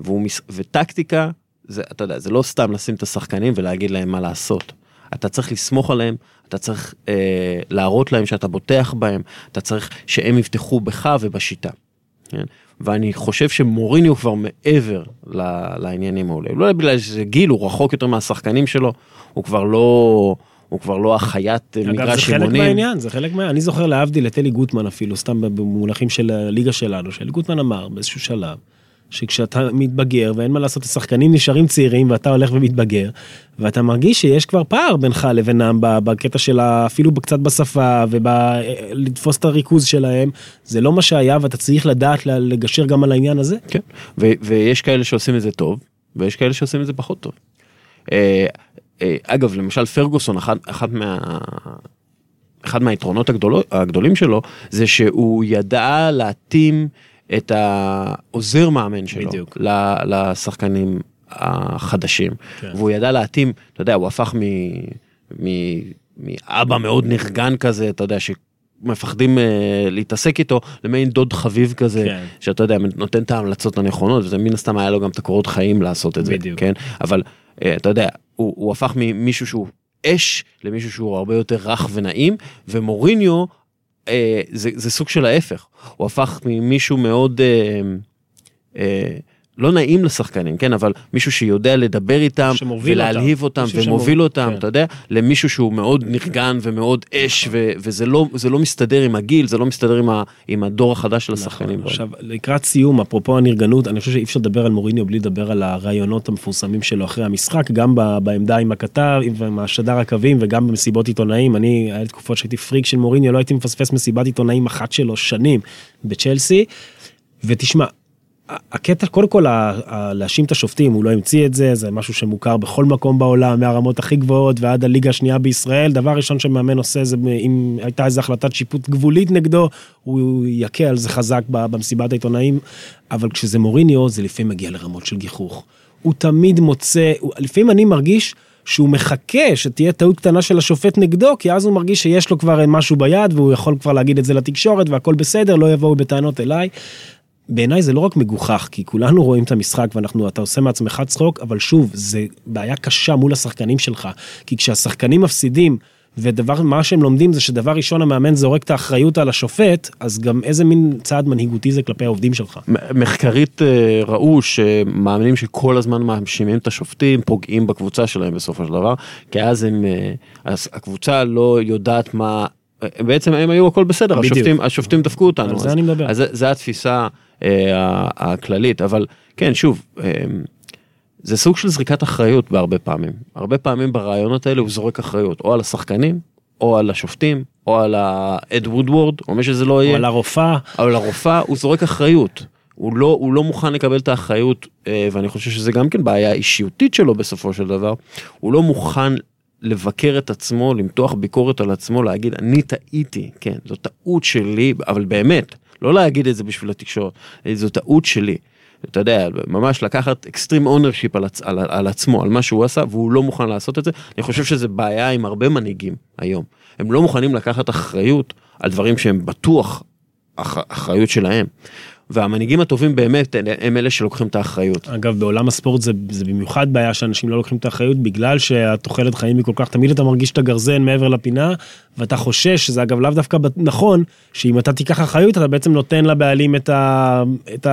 וטקטיקה, אתה יודע, זה לא סתם לשים את השחקנים ולהגיד להם מה לעשות. אתה צריך לסמוך עליהם, אתה צריך להראות להם שאתה בוטח בהם, אתה צריך שהם יפתחו בך ובשיטה. כן? ואני חושב שמוריניו כבר מעבר לעניינים האלה. לא בגלל שזה גיל, הוא רחוק יותר מהשחקנים שלו, הוא כבר לא, הוא כבר לא החיית מגרש אימונים. אגב, זה חלק מהעניין, זה חלק מה... אני זוכר להבדיל את אלי גוטמן אפילו, סתם במונחים של הליגה שלנו, שאלי גוטמן אמר באיזשהו שלב, שכשאתה מתבגר, ואין מה לעשות, השחקנים נשארים צעירים, ואתה הולך ומתבגר, ואתה מרגיש שיש כבר פער בינך לבינם, בקטע של אפילו קצת בשפה, ולתפוס את הריכוז שלהם, זה לא מה שהיה, ואתה צריך לדעת לגשר גם על העניין הזה. כן, ויש כאלה שעושים את זה טוב, ויש כאלה שעושים את זה פחות טוב. אגב, למשל פרגוסון, אחד מה... אחד מהיתרונות הגדולים שלו, זה שהוא ידע להתאים את העוזר מאמן שלו לשחקנים החדשים, והוא ידע להתאים, אתה יודע, הוא הפך מאבא מאוד נרגן כזה, אתה יודע, שמפחדים להתעסק איתו, למעין דוד חביב כזה, שאתה יודע, נותן את ההמלצות הנכונות, וזה מן הסתם היה לו גם את הקורות חיים לעשות את זה, כן? אבל אתה יודע, הוא הפך ממישהו שהוא אש, למישהו שהוא הרבה יותר רך ונעים, ומוריניו, זה, זה סוג של ההפך, הוא הפך ממישהו מאוד, אה, אה, לא נעים לשחקנים, כן, אבל מישהו שיודע לדבר איתם, ולהלהיב אותם, ומוביל אותם, אתה יודע, למישהו שהוא מאוד נרגן, ומאוד אש, וזה לא מסתדר עם הגיל, זה לא מסתדר עם הדור החדש של השחקנים. עכשיו, לקראת סיום, אפרופו הנרגנות, אני חושב שאי אפשר לדבר על מוריניו, בלי לדבר על הרעיונות המפורסמים שלו אחרי המשחק, גם בעמדה עם הכתב, עם השדר הקווים, וגם במסיבות עיתונאים. אני, היה תקופות שהייתי פריק של מוריניו, לא הייתי מפספס מסיבת עיתונאים אחת שלו שנים בצ'לסי, ותשמע, הקטע, קודם כל, להאשים את השופטים, הוא לא המציא את זה, זה משהו שמוכר בכל מקום בעולם, מהרמות הכי גבוהות ועד הליגה השנייה בישראל. דבר ראשון שמאמן עושה זה, אם הייתה איזו החלטת שיפוט גבולית נגדו, הוא יקה על זה חזק במסיבת העיתונאים, אבל כשזה מוריניו, זה לפעמים מגיע לרמות של גיחוך. הוא תמיד מוצא, לפעמים אני מרגיש שהוא מחכה שתהיה טעות קטנה של השופט נגדו, כי אז הוא מרגיש שיש לו כבר משהו ביד, והוא יכול כבר להגיד את זה לתקשורת, והכל בסדר, לא יבואו בטענות אליי. בעיניי זה לא רק מגוחך, כי כולנו רואים את המשחק, ואנחנו, אתה עושה מעצמך צחוק, אבל שוב, זה בעיה קשה מול השחקנים שלך, כי כשהשחקנים מפסידים, ודבר, מה שהם לומדים זה שדבר ראשון המאמן זורק את האחריות על השופט, אז גם איזה מין צעד מנהיגותי זה כלפי העובדים שלך. מחקרית ראו שמאמנים שכל הזמן מאשימים את השופטים, פוגעים בקבוצה שלהם בסופו של דבר, כי אז הם, אז הקבוצה לא יודעת מה, בעצם הם היו הכל בסדר, השופטים, השופטים דפקו אותנו. על זה אני מדבר. אז זה התפיסה הכללית, אבל כן, שוב, זה סוג של זריקת אחריות בהרבה פעמים. הרבה פעמים ברעיונות האלה הוא זורק אחריות, או על השחקנים, או על השופטים, או על האד וודוורד, או מה שזה לא יהיה. או על הרופאה. או על הרופאה, הוא זורק אחריות. הוא לא, הוא לא מוכן לקבל את האחריות, ואני חושב שזה גם כן בעיה אישיותית שלו בסופו של דבר. הוא לא מוכן לבקר את עצמו, למתוח ביקורת על עצמו, להגיד, אני טעיתי, כן, זו טעות שלי, אבל באמת, לא להגיד את זה בשביל התקשורת, זו טעות שלי. אתה יודע, ממש לקחת extreme ownership על, על, על עצמו, על מה שהוא עשה, והוא לא מוכן לעשות את זה. אני חושב שזה בעיה עם הרבה מנהיגים היום. הם לא מוכנים לקחת אחריות על דברים שהם בטוח אח, אחריות שלהם. והמנהיגים הטובים באמת הם אלה שלוקחים את האחריות. אגב, בעולם הספורט זה, זה במיוחד בעיה שאנשים לא לוקחים את האחריות, בגלל שהתוחלת חיים היא כל כך, תמיד אתה מרגיש את הגרזן מעבר לפינה, ואתה חושש, שזה אגב לאו דווקא נכון, שאם אתה תיקח אחריות, אתה בעצם נותן לבעלים את ה, את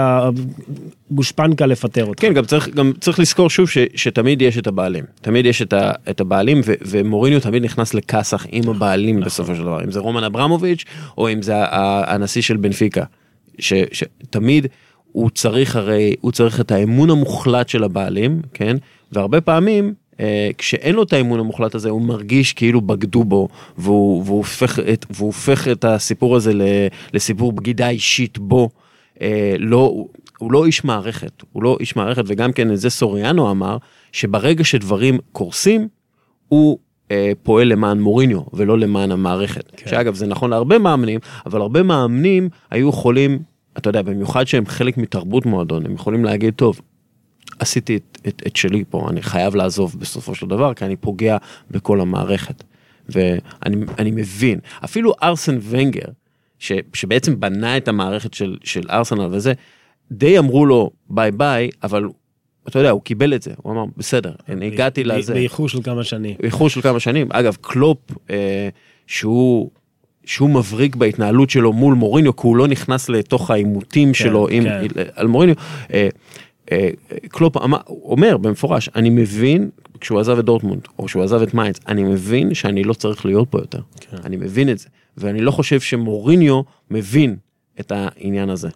הגושפנקה לפטר אותך. כן, גם צריך, גם צריך לזכור שוב ש, שתמיד יש את הבעלים. תמיד יש את, ה, את הבעלים, ו, ומוריניו תמיד נכנס לקסח עם הבעלים בסופו של דבר. אם זה רומן אברמוביץ' או אם זה הנשיא של בנפיקה. ש, שתמיד הוא צריך הרי, הוא צריך את האמון המוחלט של הבעלים, כן? והרבה פעמים, אה, כשאין לו את האמון המוחלט הזה, הוא מרגיש כאילו בגדו בו, והוא, והוא, הופך את, והוא הופך את הסיפור הזה לסיפור בגידה אישית בו, אה, לא, הוא, הוא לא איש מערכת, הוא לא איש מערכת, וגם כן את זה סוריאנו אמר, שברגע שדברים קורסים, הוא אה, פועל למען מוריניו, ולא למען המערכת. כן. שאגב, זה נכון להרבה מאמנים, אבל הרבה מאמנים היו יכולים, אתה יודע, במיוחד שהם חלק מתרבות מועדון, הם יכולים להגיד, טוב, עשיתי את, את, את שלי פה, אני חייב לעזוב בסופו של דבר, כי אני פוגע בכל המערכת. ואני אני מבין, אפילו ארסן ונגר, ש, שבעצם בנה את המערכת של, של ארסנל וזה, די אמרו לו ביי ביי, אבל אתה יודע, הוא קיבל את זה, הוא אמר, בסדר, אני הגעתי לזה. באיחור של כמה שנים. באיחור של כמה שנים. אגב, קלופ, אה, שהוא, שהוא מבריק בהתנהלות שלו מול מוריניו, כי הוא לא נכנס לתוך העימותים כן, שלו עם, כן. על מוריניו. אה, אה, קלופ אמר, אומר במפורש, אני מבין, כשהוא עזב את דורטמונד, או כשהוא עזב את מיינץ, אני מבין שאני לא צריך להיות פה יותר. כן. אני מבין את זה. ואני לא חושב שמוריניו מבין את העניין הזה.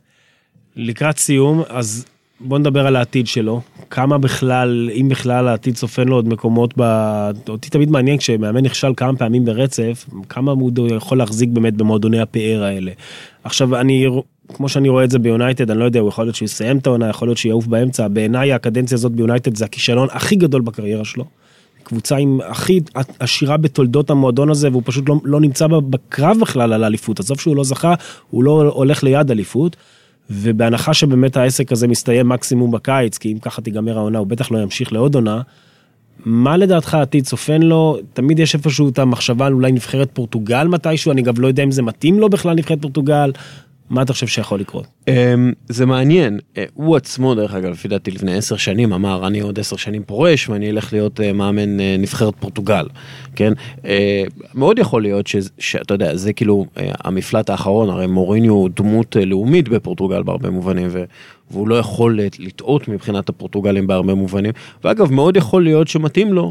לקראת סיום, אז בוא נדבר על העתיד שלו, כמה בכלל, אם בכלל העתיד צופן לו עוד מקומות, ב... אותי תמיד מעניין כשמאמן נכשל כמה פעמים ברצף, כמה הוא יכול להחזיק באמת במועדוני הפאר האלה. עכשיו אני, כמו שאני רואה את זה ביונייטד, אני לא יודע, הוא יכול להיות שהוא יסיים את העונה, יכול להיות שיעוף באמצע, בעיניי הקדנציה הזאת ביונייטד זה הכישלון הכי גדול בקריירה שלו, קבוצה עם הכי עשירה בתולדות המועדון הזה, והוא פשוט לא, לא נמצא בקרב בכלל על האליפות, עזוב שהוא לא זכה, הוא לא הולך ליד אליפות, ובהנחה שבאמת העסק הזה מסתיים מקסימום בקיץ, כי אם ככה תיגמר העונה, הוא בטח לא ימשיך לעוד עונה, מה לדעתך העתיד צופן לו? תמיד יש איפשהו את המחשבה על אולי נבחרת פורטוגל מתישהו, אני גם לא יודע אם זה מתאים לו בכלל נבחרת פורטוגל, מה אתה חושב שיכול לקרות? זה מעניין, הוא עצמו דרך אגב, לפי דעתי לפני עשר שנים אמר, אני עוד עשר שנים פורש, ואני אלך להיות מאמן נבחרת פורטוגל, כן? מאוד יכול להיות שאתה יודע, זה כאילו המפלט האחרון, הרי מוריניו הוא דמות לאומית בפורטוגל בהרבה מובנים, והוא לא יכול לטעות מבחינת הפורטוגלים בהרבה מובנים, ואגב מאוד יכול להיות שמתאים לו,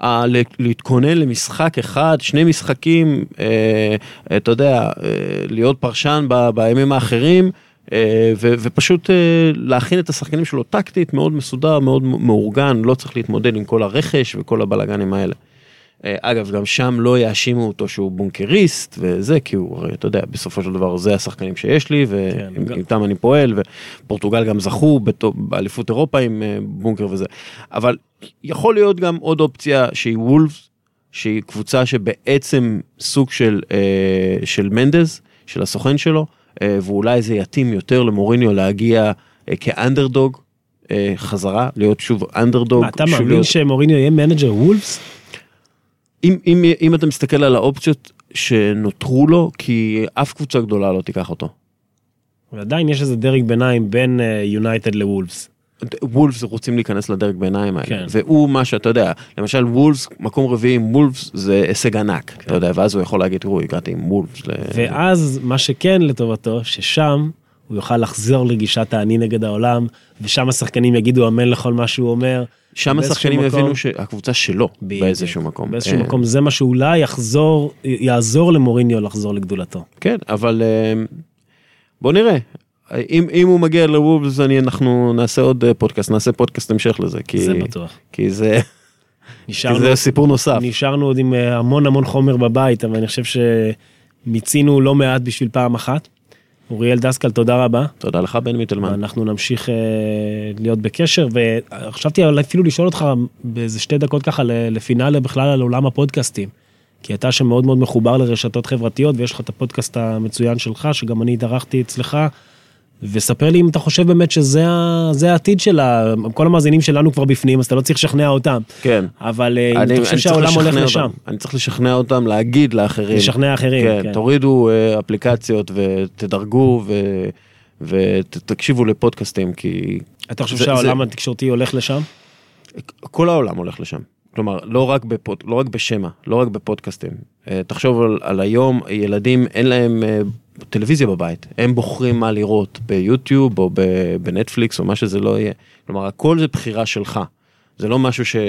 להתכונן למשחק אחד, שני משחקים, אתה יודע, להיות פרשן בימים האחרים, ופשוט להכין את השחקנים שלו טקטית, מאוד מסודר, מאוד מאורגן, לא צריך להתמודד עם כל הרכש וכל הבלגנים האלה. אגב, גם שם לא יאשימו אותו שהוא בונקריסט וזה, כי הוא, אתה יודע, בסופו של דבר זה השחקנים שיש לי, ואיתם אני פועל, ופורטוגל גם זכו באליפות אירופה עם בונקר וזה. אבל יכול להיות גם עוד אופציה שהיא וולפס, שהיא קבוצה שבעצם סוג של, של מנדז, של הסוכן שלו, ואולי זה יתאים יותר למוריניו להגיע כאנדרדוג חזרה, להיות שוב אנדרדוג. אתה מאמין שמוריניו יהיה מנג'ר וולפס? אם, אם, אם אתה מסתכל על האופציות שנותרו לו, כי אף קבוצה גדולה לא תיקח אותו. ועדיין יש איזה דרג ביניים בין יונייטד לוולפס. וולפס רוצים להיכנס לדרג ביניים האלה, כן. והוא מה שאתה יודע, למשל וולפס, מקום רביעי עם וולפס זה הישג ענק, כן. אתה יודע, ואז הוא יכול להגיד, תראו, הגעתי עם וולפס. ואז מה שכן לטובתו, ששם הוא יוכל לחזור לגישת העני נגד העולם, ושם השחקנים יגידו אמן לכל מה שהוא אומר. שם השחקנים יבינו שהקבוצה שלו באיזשהו מקום. באיזשהו מקום, זה מה שאולי יחזור, יעזור למוריניו לחזור לגדולתו. כן, אבל בוא נראה. אם, אם הוא מגיע לוולפס, אנחנו נעשה עוד פודקאסט, נעשה פודקאסט המשך לזה. כי, זה בטוח. כי זה, נשארנו, כי זה סיפור נוסף. נשארנו עוד עם המון המון חומר בבית, אבל אני חושב שמיצינו לא מעט בשביל פעם אחת. אוריאל דסקל, תודה רבה. תודה לך, בן מיטלמן. אנחנו נמשיך uh, להיות בקשר, וחשבתי אפילו לשאול אותך באיזה שתי דקות ככה לפינאלה בכלל על עולם הפודקאסטים, כי אתה שמאוד מאוד מחובר לרשתות חברתיות, ויש לך את הפודקאסט המצוין שלך, שגם אני התארחתי אצלך, וספר לי אם אתה חושב באמת שזה זה העתיד שלה, כל המאזינים שלנו כבר בפנים, אז אתה לא צריך לשכנע אותם. כן. אבל אם אתה חושב שהעולם הולך לשם. אני צריך לשכנע אותם, להגיד לאחרים. לשכנע אחרים, כן. כן. תורידו אפליקציות ותדרגו ותקשיבו לפודקאסטים, כי... אתה חושב שהעולם התקשורתי הולך לשם? כל העולם הולך לשם. כלומר, לא רק, בפוד, לא רק בשמה, לא רק בפודקאסטים. תחשוב על, על היום, ילדים אין להם טלוויזיה בבית, הם בוחרים מה לראות ביוטיוב או בנטפליקס או מה שזה לא יהיה. כלומר, הכל זה בחירה שלך. זה לא משהו ש...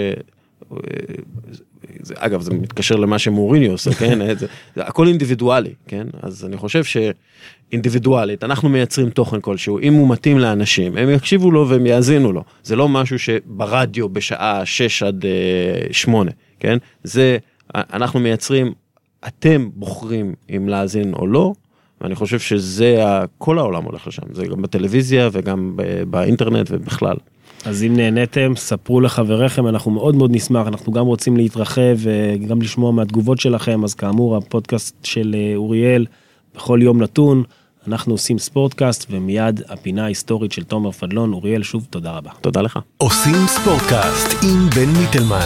זה, אגב, זה מתקשר למה שמוריניו עושה, כן? זה, זה הכל אינדיבידואלי, כן? אז אני חושב שאינדיבידואלית, אנחנו מייצרים תוכן כלשהו, אם הוא מתאים לאנשים, הם יקשיבו לו והם יאזינו לו. זה לא משהו שברדיו בשעה שש עד שמונה, כן? זה, אנחנו מייצרים, אתם בוחרים אם להאזין או לא, ואני חושב שזה, כל העולם הולך לשם, זה גם בטלוויזיה וגם באינטרנט ובכלל. אז אם נהניתם, ספרו לחבריכם, אנחנו מאוד מאוד נשמח, אנחנו גם רוצים להתרחב וגם לשמוע מהתגובות שלכם, אז כאמור, הפודקאסט של אוריאל, בכל יום נתון, אנחנו עושים ספורטקאסט, ומיד הפינה ההיסטורית של תומר פדלון. אוריאל, שוב, תודה רבה. תודה לך. עושים ספורטקאסט עם בן מיטלמן.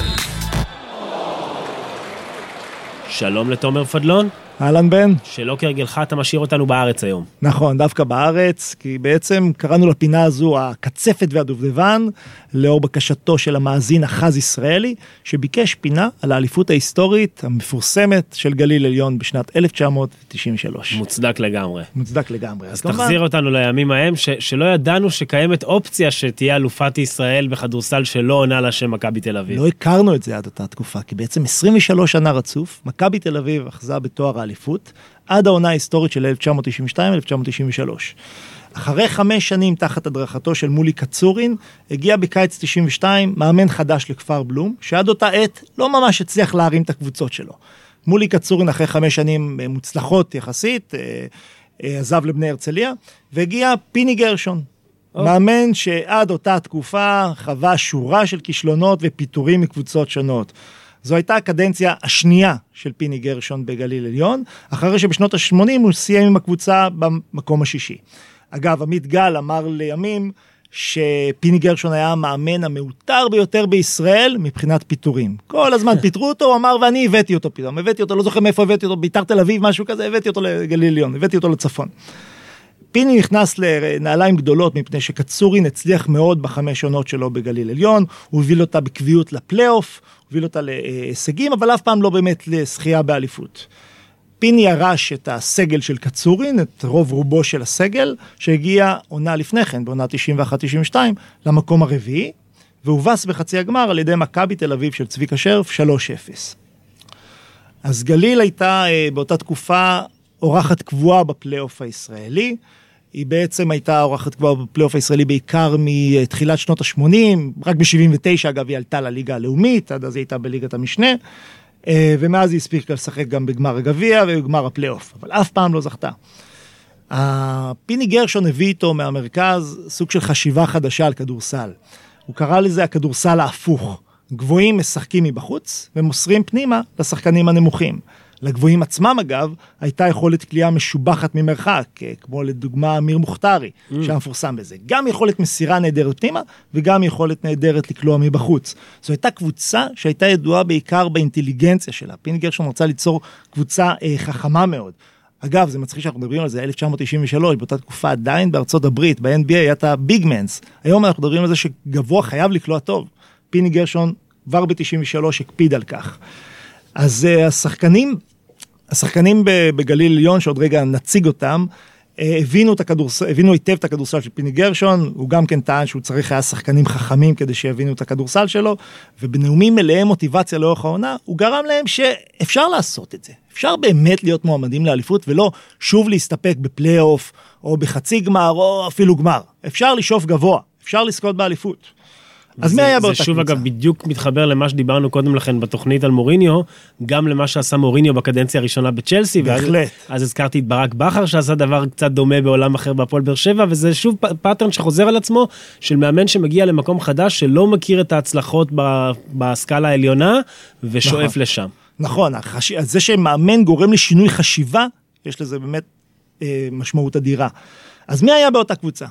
שלום לתומר פדלון. אהלן בן. שלא כרגלך אתה משאיר אותנו בארץ היום. נכון, דווקא בארץ, כי בעצם קראנו לפינה הזו הקצפת והדובדבן, לאור בקשתו של המאזין החז ישראלי, שביקש פינה על האליפות ההיסטורית המפורסמת של גליל עליון בשנת אלף תשע מאות תשעים ושלוש. מוצדק לגמרי. מוצדק לגמרי. אז, אז תחזיר אותנו לימים ההם, ש- שלא ידענו שקיימת אופציה שתהיה אלופת ישראל בכדורסל שלא עונה לשם מכבי תל אביב. לא הכרנו את זה עד אותה תקופה, כי בעצם עשרים ושלוש שנה רצוף, מכבי תל אביב אחזה בתואר האליפות, עד העונה ההיסטורית של אלף תשע מאות תשעים ושתיים אלף תשע מאות תשעים ושלוש. אחרי חמש שנים תחת הדרכתו של מולי קצורין, הגיע בקיץ תשעים ושתיים מאמן חדש לכפר בלום, שעד אותה עת לא ממש הצליח להרים את הקבוצות שלו. מולי קצורין אחרי חמש שנים מוצלחות יחסית, עזב לבני הרצליה, והגיע פיני גרשון, oh. מאמן שעד אותה תקופה חווה שורה של כישלונות ופיטורים מקבוצות שונות. זו הייתה הקדנציה השנייה של פיני גרשון בגליל עליון, אחרי שבשנות ה-שמונים הוא סיים עם הקבוצה במקום השישי. אגב, עמית גל אמר לימים שפיני גרשון היה המאמן המאותר ביותר בישראל מבחינת פיטורים. כל הזמן פיטרו אותו, הוא אמר, ואני הבאתי אותו פתאום. הבאתי אותו, לא זוכר מאיפה הבאתי אותו, ביתר תל אביב, משהו כזה, הבאתי אותו לגליל עליון, הבאתי אותו לצפון. פיני נכנס לנעליים גדולות, מפני שקצורין הצליח מאוד בחמש עונות שלו בגליל עליון, הוא הוביל אותה בקביעות לפלייאוף, הוביל אותה להישגים, אבל אף פעם לא באמת לשחייה באליפות. פיני ירש את הסגל של קצורין, את רוב רובו של הסגל, שהגיע עונה לפני כן, בעונה תשעים ואחת תשעים ושתיים, למקום הרביעי, והובס בחצי הגמר על ידי מכבי תל אביב של צביקה שרף, שלוש אפס. אז גליל הייתה באותה תקופה אורחת קבועה בפלייאוף הישראלי, היא בעצם הייתה אורחת קבועה בפלייאוף הישראלי בעיקר מתחילת שנות ה-שמונים, רק ב-שבעים ותשע אגב היא עלתה לליגה הלאומית, עד אז היא הייתה בליגת המשנה, ומאז היא הספיקה לשחק גם בגמר הגביע ובגמר הפלייאוף, אבל אף פעם לא זכתה. פיני גרשון הביא איתו מהמרכז סוג של חשיבה חדשה על כדורסל. הוא קרא לזה הכדורסל ההפוך. גבוהים משחקים מבחוץ ומוסרים פנימה לשחקנים הנמוכים. לגבוהים עצמם אגב, הייתה יכולת קליעה משובחת ממרחק, כמו לדוגמה אמיר מוכתרי, mm. שהיה מפורסם בזה. גם יכולת מסירה נהדרת פנימה, וגם יכולת נהדרת לקלוע מבחוץ. זו הייתה קבוצה שהייתה ידועה בעיקר באינטליגנציה שלה. פיני גרשון רצה ליצור קבוצה אה, חכמה מאוד. אגב, זה מצחיק שאנחנו מדברים על זה, אלף תשע מאות תשעים ושלוש, באותה תקופה עדיין בארצות הברית, ב-אן בי איי היה את הביגמנס. היום אנחנו מדברים על זה שגבוה חייב לקלוע טוב. פיני גרשון כבר ב-תשעים ושלוש הקפיד על כך. אז uh, השחקנים, השחקנים בגליל עליון, שעוד רגע נציג אותם, uh, הבינו את הכדורסל, הבינו היטב את הכדורסל של פיני גרשון, הוא גם כן טען שהוא צריך היה שחקנים חכמים כדי שיבינו את הכדורסל שלו, ובנאומים מלאי מוטיבציה לאורך העונה, הוא גרם להם שאפשר לעשות את זה. אפשר באמת להיות מועמדים לאליפות, ולא שוב להסתפק בפלייאוף, או בחצי גמר, או אפילו גמר. אפשר לשאוף גבוה, אפשר לזכות באליפות. אז מי היה באותה קבוצה? זה שוב אגב בדיוק מתחבר למה שדיברנו קודם לכן בתוכנית על מוריניו, גם למה שעשה מוריניו בקדנציה הראשונה בצ'לסי. בהחלט. אז הזכרתי את ברק בכר שעשה דבר קצת דומה בעולם אחר בהפועל באר שבע, וזה שוב פאטרן שחוזר על עצמו, של מאמן שמגיע למקום חדש, שלא מכיר את ההצלחות בסקאלה העליונה, ושואף לשם. נכון, זה שמאמן גורם לשינוי חשיבה, יש לזה באמת משמעות אדירה. אז מי היה באותה קבוצה?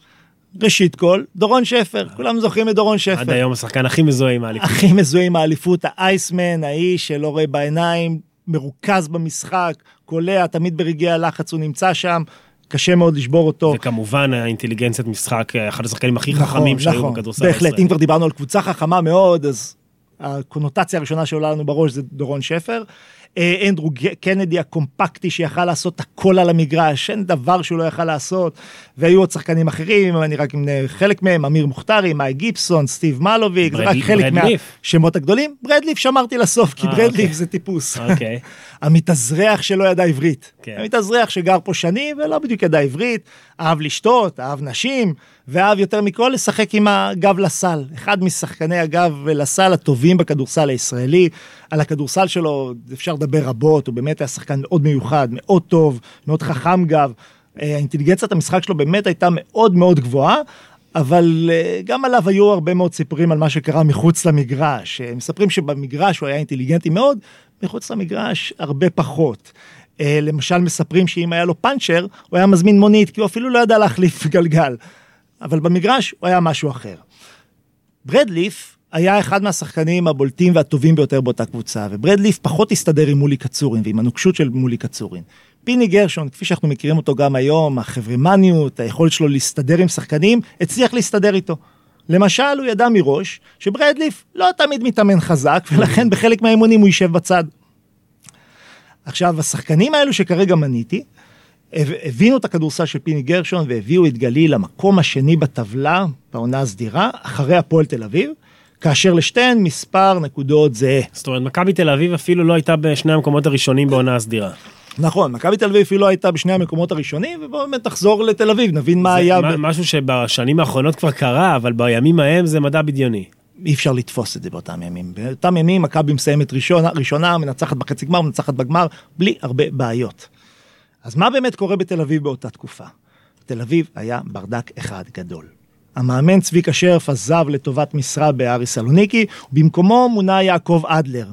ראשית כל, דורון שפר, כולם זוכרים את דורון שפר. עד היום השחקן הכי מזוהה עם האליפות. הכי מזוהה עם האליפות, האייסמן, האיש שלא רואה בעיניים, מרוכז במשחק, קולע, תמיד ברגעי הלחץ הוא נמצא שם, קשה מאוד לשבור אותו. וכמובן האינטליגנציית משחק, אחד השחקנים הכי חכמים שהיו בכדורסל הישראלי. בהחלט, אם כבר דיברנו על קבוצה חכמה מאוד, אז הקונוטציה הראשונה שעולה לנו בראש זה דורון שפר. אנדרו קנדי הקומפקטי שיכל לעשות הכל על המגרש, אין דבר שהוא לא יכל לעשות, והיו עוד שחקנים אחרים, אני רק עם חלק מהם, אמיר מוכתרי, מאי גיפסון, סטיב מלוביק, זה רק חלק מהשמות הגדולים. ברדליף שמרתי לסוף, כי ברדליף זה טיפוס. המתאזרח שלא ידע עברית. המתאזרח שגר פה שנים ולא בדיוק ידע עברית, אהב לשתות, אהב נשים, ואהב יותר מכל לשחק עם הגב לסל. אחד משחקני הגב לסל הטובים בכדורסל הישראלי, על הכדורסל שלו אפשר לדבר רבות, הוא באמת היה שחקן מאוד מיוחד, מאוד טוב, מאוד חכם גב, האינטליגנציית המשחק שלו באמת הייתה מאוד מאוד גבוהה, אבל גם עליו היו הרבה מאוד סיפורים על מה שקרה מחוץ למגרש, מספרים שבמגרש הוא היה אינטליגנטי מאוד, מחוץ למגרש הרבה פחות. למשל מספרים שאם היה לו פאנצ'ר, הוא היה מזמין מונית, כי הוא אפילו לא ידע להחליף גלגל, אבל במגרש הוא היה משהו אחר. ברדליף היה אחד מהשחקנים הבולטים והטובים ביותר באותה קבוצה, וברדליף פחות הסתדר עם מולי קצורין, ועם הנוקשות של מולי קצורין. פיני גרשון, כפי שאנחנו מכירים אותו גם היום, החברמניות, היכולת שלו להסתדר עם שחקנים, הצליח להסתדר איתו. למשל, הוא ידע מראש שברדליף לא תמיד מתאמן חזק, ולכן בחלק מהאימונים הוא יישב בצד. עכשיו, השחקנים האלו שכרגע מניתי, הבינו את הכדורסל של פיני גרשון, והביאו את גליל למקום השני בטבלה, בעונה הסדירה, אחרי הפועל תל אביב, כאשר לשתיהן מספר נקודות זהה. זאת אומרת, מכבי תל אביב אפילו לא הייתה בשני המקומות הראשונים בעונה הסדירה. נכון, מכבי תל אביב אפילו לא הייתה בשני המקומות הראשונים, ובואו באמת תחזור לתל אביב, נבין מה היה... זה משהו שבשנים האחרונות כבר קרה, אבל בימים ההם זה מדע בדיוני. אי אפשר לתפוס את זה באותם ימים. באותם ימים מכבי מסיימת ראשונה, ראשונה, מנצחת בחצי גמר, מנצחת בגמר, בלי הרבה בעיות. אז מה באמת קורה בתל אביב באותה תקופה? בתל אביב היה ברדק אחד גדול. המאמן צביקה שרף עזב לטובת משרה באריס סלוניקי, ובמקומו מונה יעקב אדלר.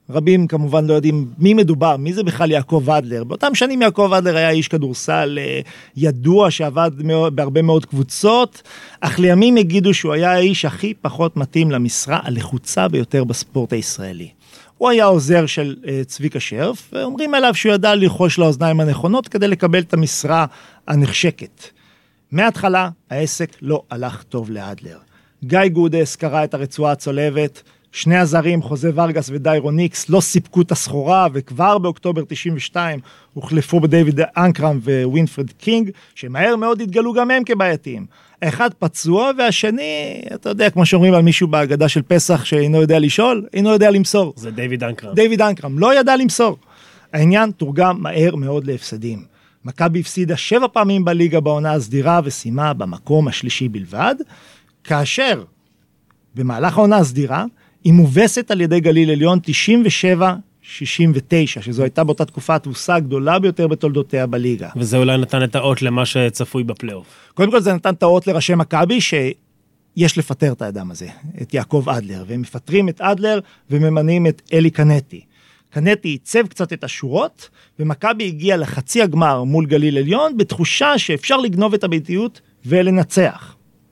רבים כמובן לא יודעים מי מדובר, מי זה בכלל יעקב אדלר. באותם שנים יעקב אדלר היה איש כדורסל ידוע שעבד בהרבה מאוד קבוצות, אך לימים יגידו שהוא היה האיש הכי פחות מתאים למשרה הלחוצה ביותר בספורט הישראלי. הוא היה עוזר של צביקה שרף, ואומרים עליו שהוא ידע ללחוש לאוזניים הנכונות כדי לקבל את המשרה הנחשקת. מההתחלה העסק לא הלך טוב לאדלר. גיא גודס קרא את הרצועה הצולבת, שני הזרים, חוזה ורגס ודיירון ניקס, לא סיפקו את הסחורה, וכבר באוקטובר תשעים ושתיים הוחלפו בדיוויד אנקרם ווינפרד קינג, שמהר מאוד התגלו גם הם כבעייתיים. האחד פצוע, והשני, אתה יודע, כמו שאומרים על מישהו בהגדה של פסח, שאינו יודע לשאול, אינו יודע למסור. זה דיוויד אנקרם. דיוויד אנקרם, לא ידע למסור. העניין תורגם מהר מאוד להפסדים. מכבי הפסידה שבע פעמים בליגה בעונה הסדירה, וסיימה במקום השלישי בלבד, כאשר במהלך העונה הסדירה, היא מובסת על ידי גליל עליון תשעים ושבע שישים ותשע, שזו הייתה באותה תקופה התבוסה הגדולה ביותר בתולדותיה בליגה. וזה אולי נתן את האות למה שצפוי בפלייאוף. קודם כל זה נתן את האות לראשי מכבי, שיש לפטר את האדם הזה, את יעקב אדלר, והם מפטרים את אדלר וממנים את אלי קנטי. קנטי ייצב קצת את השורות, ומכבי הגיע לחצי הגמר מול גליל עליון, בתחושה שאפשר לגנוב את הביתיות ולנצח.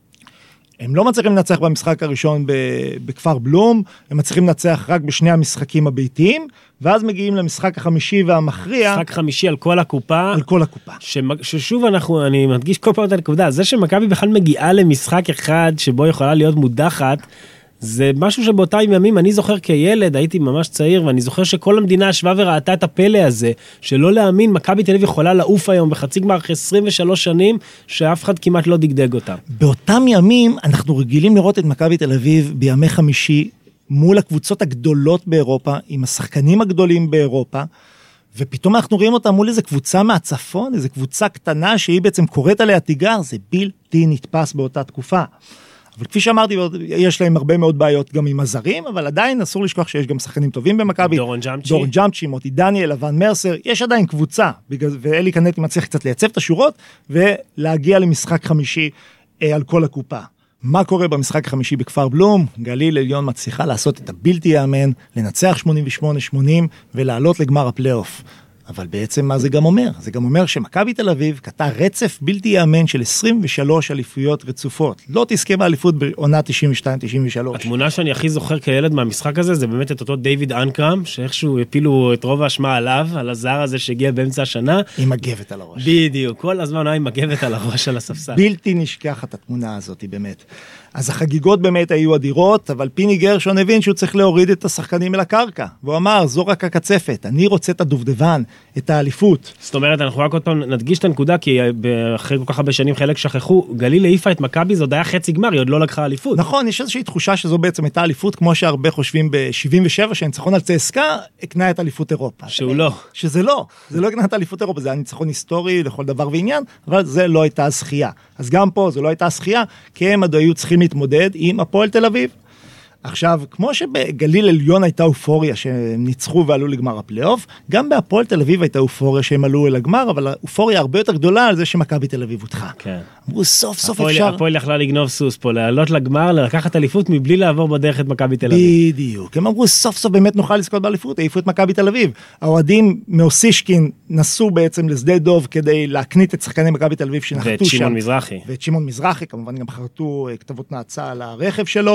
הם לא מצליחים לנצח במשחק הראשון בכפר בלום, הם מצליחים לנצח רק בשני המשחקים הביתיים, ואז מגיעים למשחק החמישי והמכריע. משחק חמישי על כל הקופה. על כל הקופה. ששוב אנחנו, אני מדגיש כל פעם את הנקודה, זה שמכבי בכלל מגיעה למשחק אחד שבו יכולה להיות מודחת, זה משהו שבאותם ימים, אני זוכר כילד, הייתי ממש צעיר, ואני זוכר שכל המדינה ישבה וראתה את הפלא הזה, שלא להאמין, מכבי תל אביב יכולה לעוף היום בחצי גמר אחרי עשרים ושלוש שנים, שאף אחד כמעט לא דגדג אותם. באותם ימים, אנחנו רגילים לראות את מכבי תל אביב בימי חמישי, מול הקבוצות הגדולות באירופה, עם השחקנים הגדולים באירופה, ופתאום אנחנו רואים אותה מול איזו קבוצה מהצפון, איזו קבוצה קטנה שהיא בעצם קוראת עליה תיגר, זה בלתי נתפס באותה תקופה. אבל כפי שאמרתי, יש להם הרבה מאוד בעיות גם עם הזרים, אבל עדיין אסור לשכוח שיש גם שחקנים טובים במכבי. דורון ג'אמצ'י. דורון ג'אמצ'י, מוטי דניאל, לבן מרסר, יש עדיין קבוצה, ואלי קנטי מצליח קצת לייצב את השורות, ולהגיע למשחק חמישי אה, על כל הקופה. מה קורה במשחק החמישי בכפר בלום? גליל עליון מצליחה לעשות את הבלתי יאמן, לנצח שמונים ושמונה שמונים, ולעלות לגמר הפלייאוף. אבל בעצם מה זה גם אומר? זה גם אומר שמכבי תל אביב קטע רצף בלתי יאמן של עשרים ושלוש אליפויות רצופות. לא תזכה באליפות בעונה תשעים ושתיים תשעים ושלוש. התמונה שאני הכי זוכר כילד מהמשחק הזה, זה באמת את אותו דיוויד אנקרם, שאיכשהו הפילו את רוב האשמה עליו, על הזר הזה שהגיע באמצע השנה. עם מגבת על הראש. בדיוק, כל הזמן היה עם מגבת על הראש על הספסל. בלתי נשכחת התמונה הזאת, באמת. אז החגיגות באמת היו אדירות, אבל פיני גרשון הבין שהוא צריך להוריד את השחקנים אל הקרקע. והוא אמר, זו רק הקצפת, אני רוצה את הדובדבן, את האליפות. זאת אומרת, אנחנו רק עוד פעם נדגיש את הנקודה, כי אחרי כל כך הרבה שנים חלק שכחו, גליל העיפה את מכבי, זו עוד היה חצי גמר, היא עוד לא לקחה אליפות. נכון, יש איזושהי תחושה שזו בעצם הייתה אליפות, כמו שהרבה חושבים ב-שבעים ושבע, שהניצחון על צסקה, הקנה את אליפות אירופה. שהוא לא. שזה לא, זה לא הקנה את אליפות אירופה, זה היה ניצחון היסטורי לכל דבר ועניין, אבל זה לא הייתה זכייה. אז גם פה זה לא הייתה זכייה, כי הם היו צריכים להתמודד עם הפועל תל אביב. עכשיו, כמו שבגליל עליון הייתה אופוריה שהם ניצחו ועלו לגמר הפלייאוף, גם בהפועל תל אביב הייתה אופוריה שהם עלו אל הגמר, אבל האופוריה הרבה יותר גדולה על זה שמכבי תל אביב הודחה. כן. אמרו, סוף סוף הפועל, אפשר... הפועל יכלה לגנוב סוס פה, לעלות לגמר, לקחת אליפות מבלי לעבור בדרך את מכבי תל אביב. בדיוק. הם אמרו, סוף סוף באמת נוכל לזכות באליפות, העיפו את מכבי תל אביב. האוהדים מאוסישקין נסעו בעצם לשדה דוב כדי להקנית את שחקני מכבי תל אביב שנחתו שם. ואת שמעון מזרחי. ואת שמעון מזרחי, כמובן גם חרטו כתבות נאצה על הרכב שלו.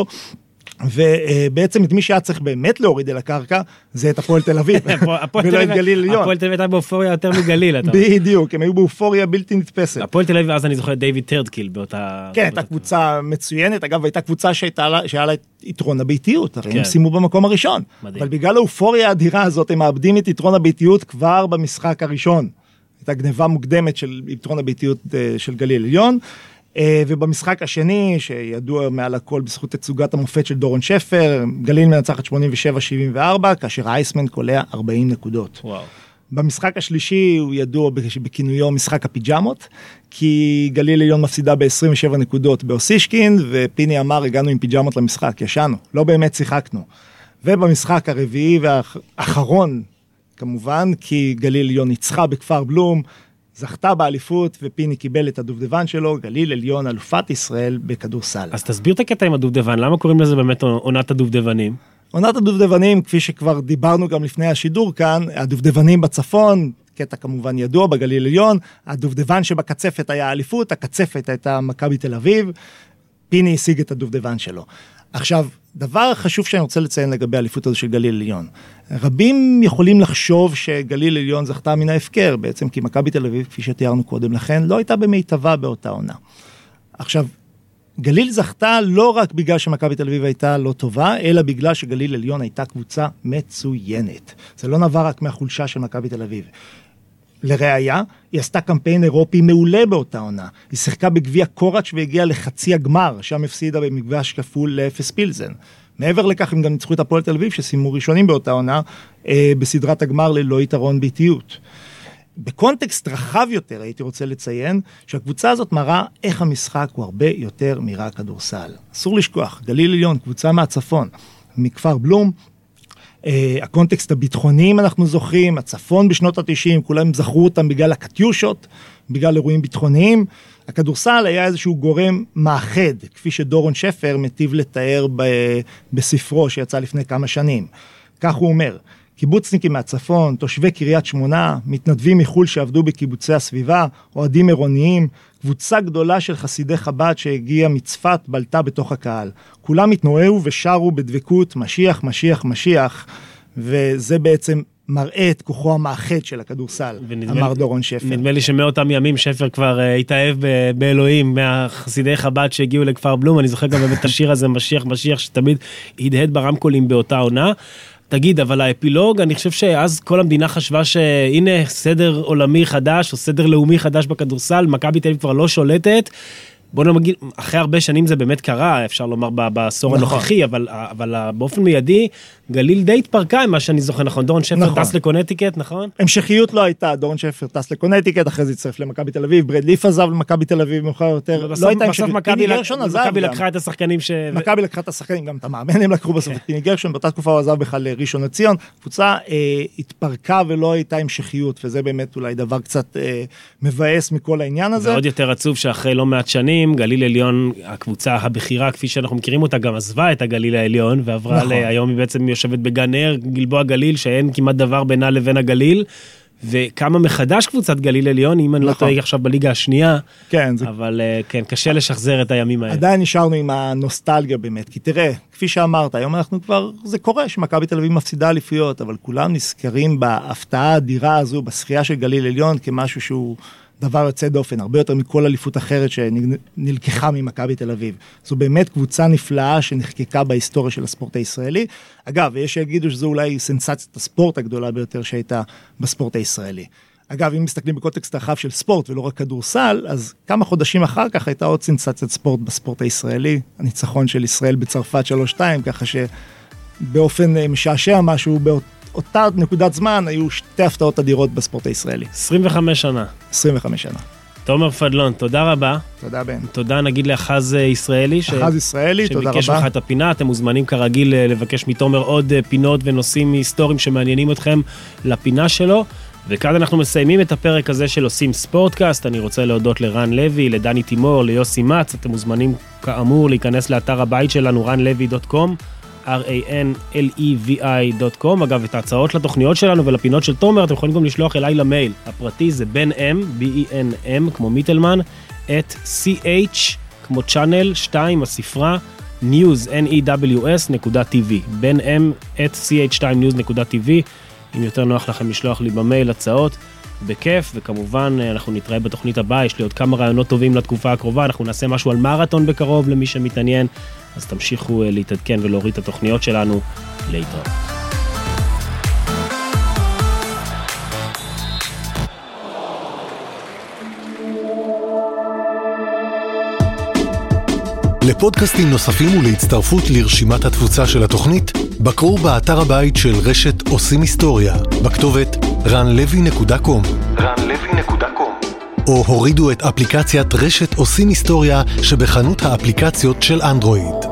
ובעצם את מי שהיה צריך באמת להוריד אל הקרקע, זה את הפועל תל אביב, ולא את גליל עליון. הפועל תל אביב הייתה באופוריה יותר מגליל. בדיוק, הם היו באופוריה בלתי נתפסת. הפועל תל אביב, אז אני זוכר דיוויד טרדקיל באותה... כן, הייתה קבוצה מצוינת, אגב, הייתה קבוצה שהיה לה יתרון הביתיות, הרי הם שימו במקום הראשון. אבל בגלל האופוריה האדירה הזאת, הם מאבדים את יתרון הביתיות כבר במשחק הראשון. הייתה גניבה מוקדמת של יתרון הביתיות של גליל עליון, ובמשחק השני, שידוע מעל הכל בזכות תצוגת המופת של דורון שפר, גליל מנצחת שמונים ושבע שבעים וארבע, כאשר אייסמן קולע ארבעים נקודות. וואו. במשחק השלישי הוא ידוע בכינויו משחק הפיג'מות, כי גליל עליון מפסידה ב-עשרים ושבע נקודות באוסישקין, ופיני אמר, הגענו עם פיג'מות למשחק, ישנו, לא באמת שיחקנו. ובמשחק הרביעי והאחרון, כמובן, כי גליל עליון ניצחה בכפר בלום, זכתה באליפות, ופיני קיבל את הדובדבן שלו, גליל עליון, אלופת ישראל בכדורסל. אז תסביר את הקטע עם הדובדבן, למה קוראים לזה באמת עונת הדובדבנים? עונת הדובדבנים, כפי שכבר דיברנו גם לפני השידור כאן, הדובדבנים בצפון, קטע כמובן ידוע בגליל עליון, הדובדבן שבקצפת היה האליפות, הקצפת הייתה מכבי תל אביב, פיני השיג את הדובדבן שלו. עכשיו, דבר חשוב שאני רוצה לציין לגבי האליפות הזו של גליל עליון. רבים יכולים לחשוב שגליל עליון זכתה מן ההפקר, בעצם כי מכבי תל אביב, כפי שתיארנו קודם לכן, לא הייתה במיטבה באותה עונה. עכשיו, גליל זכתה לא רק בגלל שמכבי תל אביב הייתה לא טובה, אלא בגלל שגליל עליון הייתה קבוצה מצוינת. זה לא נבע רק מהחולשה של מכבי תל אביב. לראיה, היא עשתה קמפיין אירופי מעולה באותה עונה. היא שיחקה בגביע קוראץ' והגיעה לחצי הגמר, שם הפסידה במפגש כפול לאפס פילזן. מעבר לכך, הם גם ניצחו את הפועל תל אביב, שסיימו ראשונים באותה עונה, אה, בסדרת הגמר ללא יתרון ביתיות. בקונטקסט רחב יותר, הייתי רוצה לציין, שהקבוצה הזאת מראה איך המשחק הוא הרבה יותר מרק כדורסל. אסור לשכוח, גליל עליון, קבוצה מהצפון, מכפר בלום, Uh, הקונטקסט הביטחוני, אם אנחנו זוכרים, הצפון בשנות ה-תשעים, כולם זכרו אותם בגלל הקטיושות, בגלל אירועים ביטחוניים. הכדורסל היה איזשהו גורם מאחד, כפי שדורון שפר מטיב לתאר ב- בספרו שיצא לפני כמה שנים. כך הוא אומר, קיבוצניקים מהצפון, תושבי קריית שמונה, מתנדבים מחול שעבדו בקיבוצי הסביבה, אוהדים עירוניים, קבוצה גדולה של חסידי חב"ד שהגיעה מצפת בלטה בתוך הקהל. כולם התנועעו ושרו בדבקות משיח, משיח, משיח, וזה בעצם מראה את כוחו המאחד של הכדורסל, אמר דורון שפר. נדמה לי שמאותם ימים שפר כבר uh, התאהב ב- באלוהים, מהחסידי חב"ד שהגיעו לכפר בלום, אני זוכר גם באמת השיר הזה, משיח, משיח, שתמיד הדהד ברמקולים באותה עונה. תגיד, אבל האפילוג, אני חושב שאז כל המדינה חשבה שהנה סדר עולמי חדש, או סדר לאומי חדש בכדורסל, מכבי תל אביב כבר לא שולטת, בוא נגיד, אחרי הרבה שנים זה באמת קרה, אפשר לומר בעשור הנוכחי, אבל, אבל באופן מיידי, גליל די התפרקה עם מה שאני זוכר, נכון? דורון שפר נכון. טס לקונטיקט, נכון? המשכיות לא הייתה, דורון שפר טס לקונטיקט, אחרי זה הצטרף למכבי תל אביב, ברד ליף עזב למכבי תל אביב, מאוחר יותר, בסוף, לא הייתה המשכיות. פיני גרשון עזב. מכבי לקחה את השחקנים ש... מכבי לקחה את השחקנים, גם את המאמן הם לקחו בסוף את פיני גרשון, באותה תקופה הוא עזב בכלל לראשון לציון, קבוצה אה, התפרקה ולא הייתה המשכיות, וזה באמת אולי דבר קצת אה, מבאס מכל העניין הזה. ועוד יותר עצוב שאחרי לא מעט שנים, גליל עליון, הקבוצה הבכירה, כפי שאנחנו מכירים אותה, גם עזבה את הגליל העליון, ועברה נכון. היום היא בעצם יושבת בגן ער, גלבוע גליל, שאין כמעט דבר בינה לבין הגליל, וכמה מחדש קבוצת גליל עליון, אם אני לא טועה עכשיו בליגה השנייה, כן, זה... אבל כן, קשה לשחזר את הימים האלה. עדיין נשארנו עם הנוסטלגיה באמת, כי תראה, כפי שאמרת, היום אנחנו כבר, זה קורה שמכבי תל אביב מפסידה אליפויות, אבל כולם נזכרים בהפתעה האדירה הזו, בשחייה של גליל עליון, כמשהו שהוא דבר יוצא דופן, הרבה יותר מכל אליפות אחרת שנלקחה ממכבי תל אביב. זו באמת קבוצה נפלאה שנחקקה בהיסטוריה של הספורט הישראלי. אגב, יש שיגידו שזו אולי סנסציית הספורט הגדולה ביותר שהייתה בספורט הישראלי. אגב, אם מסתכלים בקונטקסט רחב של ספורט ולא רק כדורסל, אז כמה חודשים אחר כך הייתה עוד סנסציית ספורט בספורט הישראלי, הניצחון של ישראל בצרפת שלוש שתיים, ככה שבאופן משעשע משהו באותו, אותה נקודת זמן היו שתי הפתעות אדירות בספורט הישראלי. עשרים וחמש שנה. עשרים וחמש שנה. תומר פדלון, תודה רבה. תודה בן. תודה נגיד לאחז ישראלי. אחז ישראלי, תודה רבה. שביקש לך את הפינה, אתם מוזמנים כרגיל לבקש מתומר עוד פינות ונושאים היסטוריים שמעניינים אתכם לפינה שלו. וכאן אנחנו מסיימים את הפרק הזה של עושים ספורטקאסט. אני רוצה להודות לרן לוי, לדני תימור, ליוסי מצ. אתם מוזמנים כאמור להיכנס לאתר הבית שלנו, רן לוי דוט קום. אר איי אן אל אי וי איי דוט קום. אגב, את ההצעות לתוכניות שלנו ולפינות של תומר, אתם יכולים גם לשלוח אליי למייל. הפרטי זה בן אם, בי אי אן אם, כמו מיטלמן, את סי אייץ', כמו צ'אנל, שתיים, הספרה, news, N E W S, נקודה T V. בן אם, את סי אייץ' שתיים ניוז נקודה T V. אם יותר נוח לכם לשלוח לי במייל הצעות, בכיף, וכמובן אנחנו נתראה בתוכנית הבאה, יש לי עוד כמה רעיונות טובים לתקופה הקרובה, אנחנו נעשה משהו על מרתון בקרוב למי שמתעניין, אז תמשיכו להתעדכן ולהוריד את התוכניות שלנו, להתראות. לפודקאסטים נוספים ולהצטרפות לרשימת התפוצה של התוכנית, בקרו באתר הבית של רשת עושים היסטוריה, בכתובת רן לוי נקודה קום. רן לוי נקודה קום. או הורידו את אפליקציית רשת עושים היסטוריה שבחנות האפליקציות של אנדרואיד.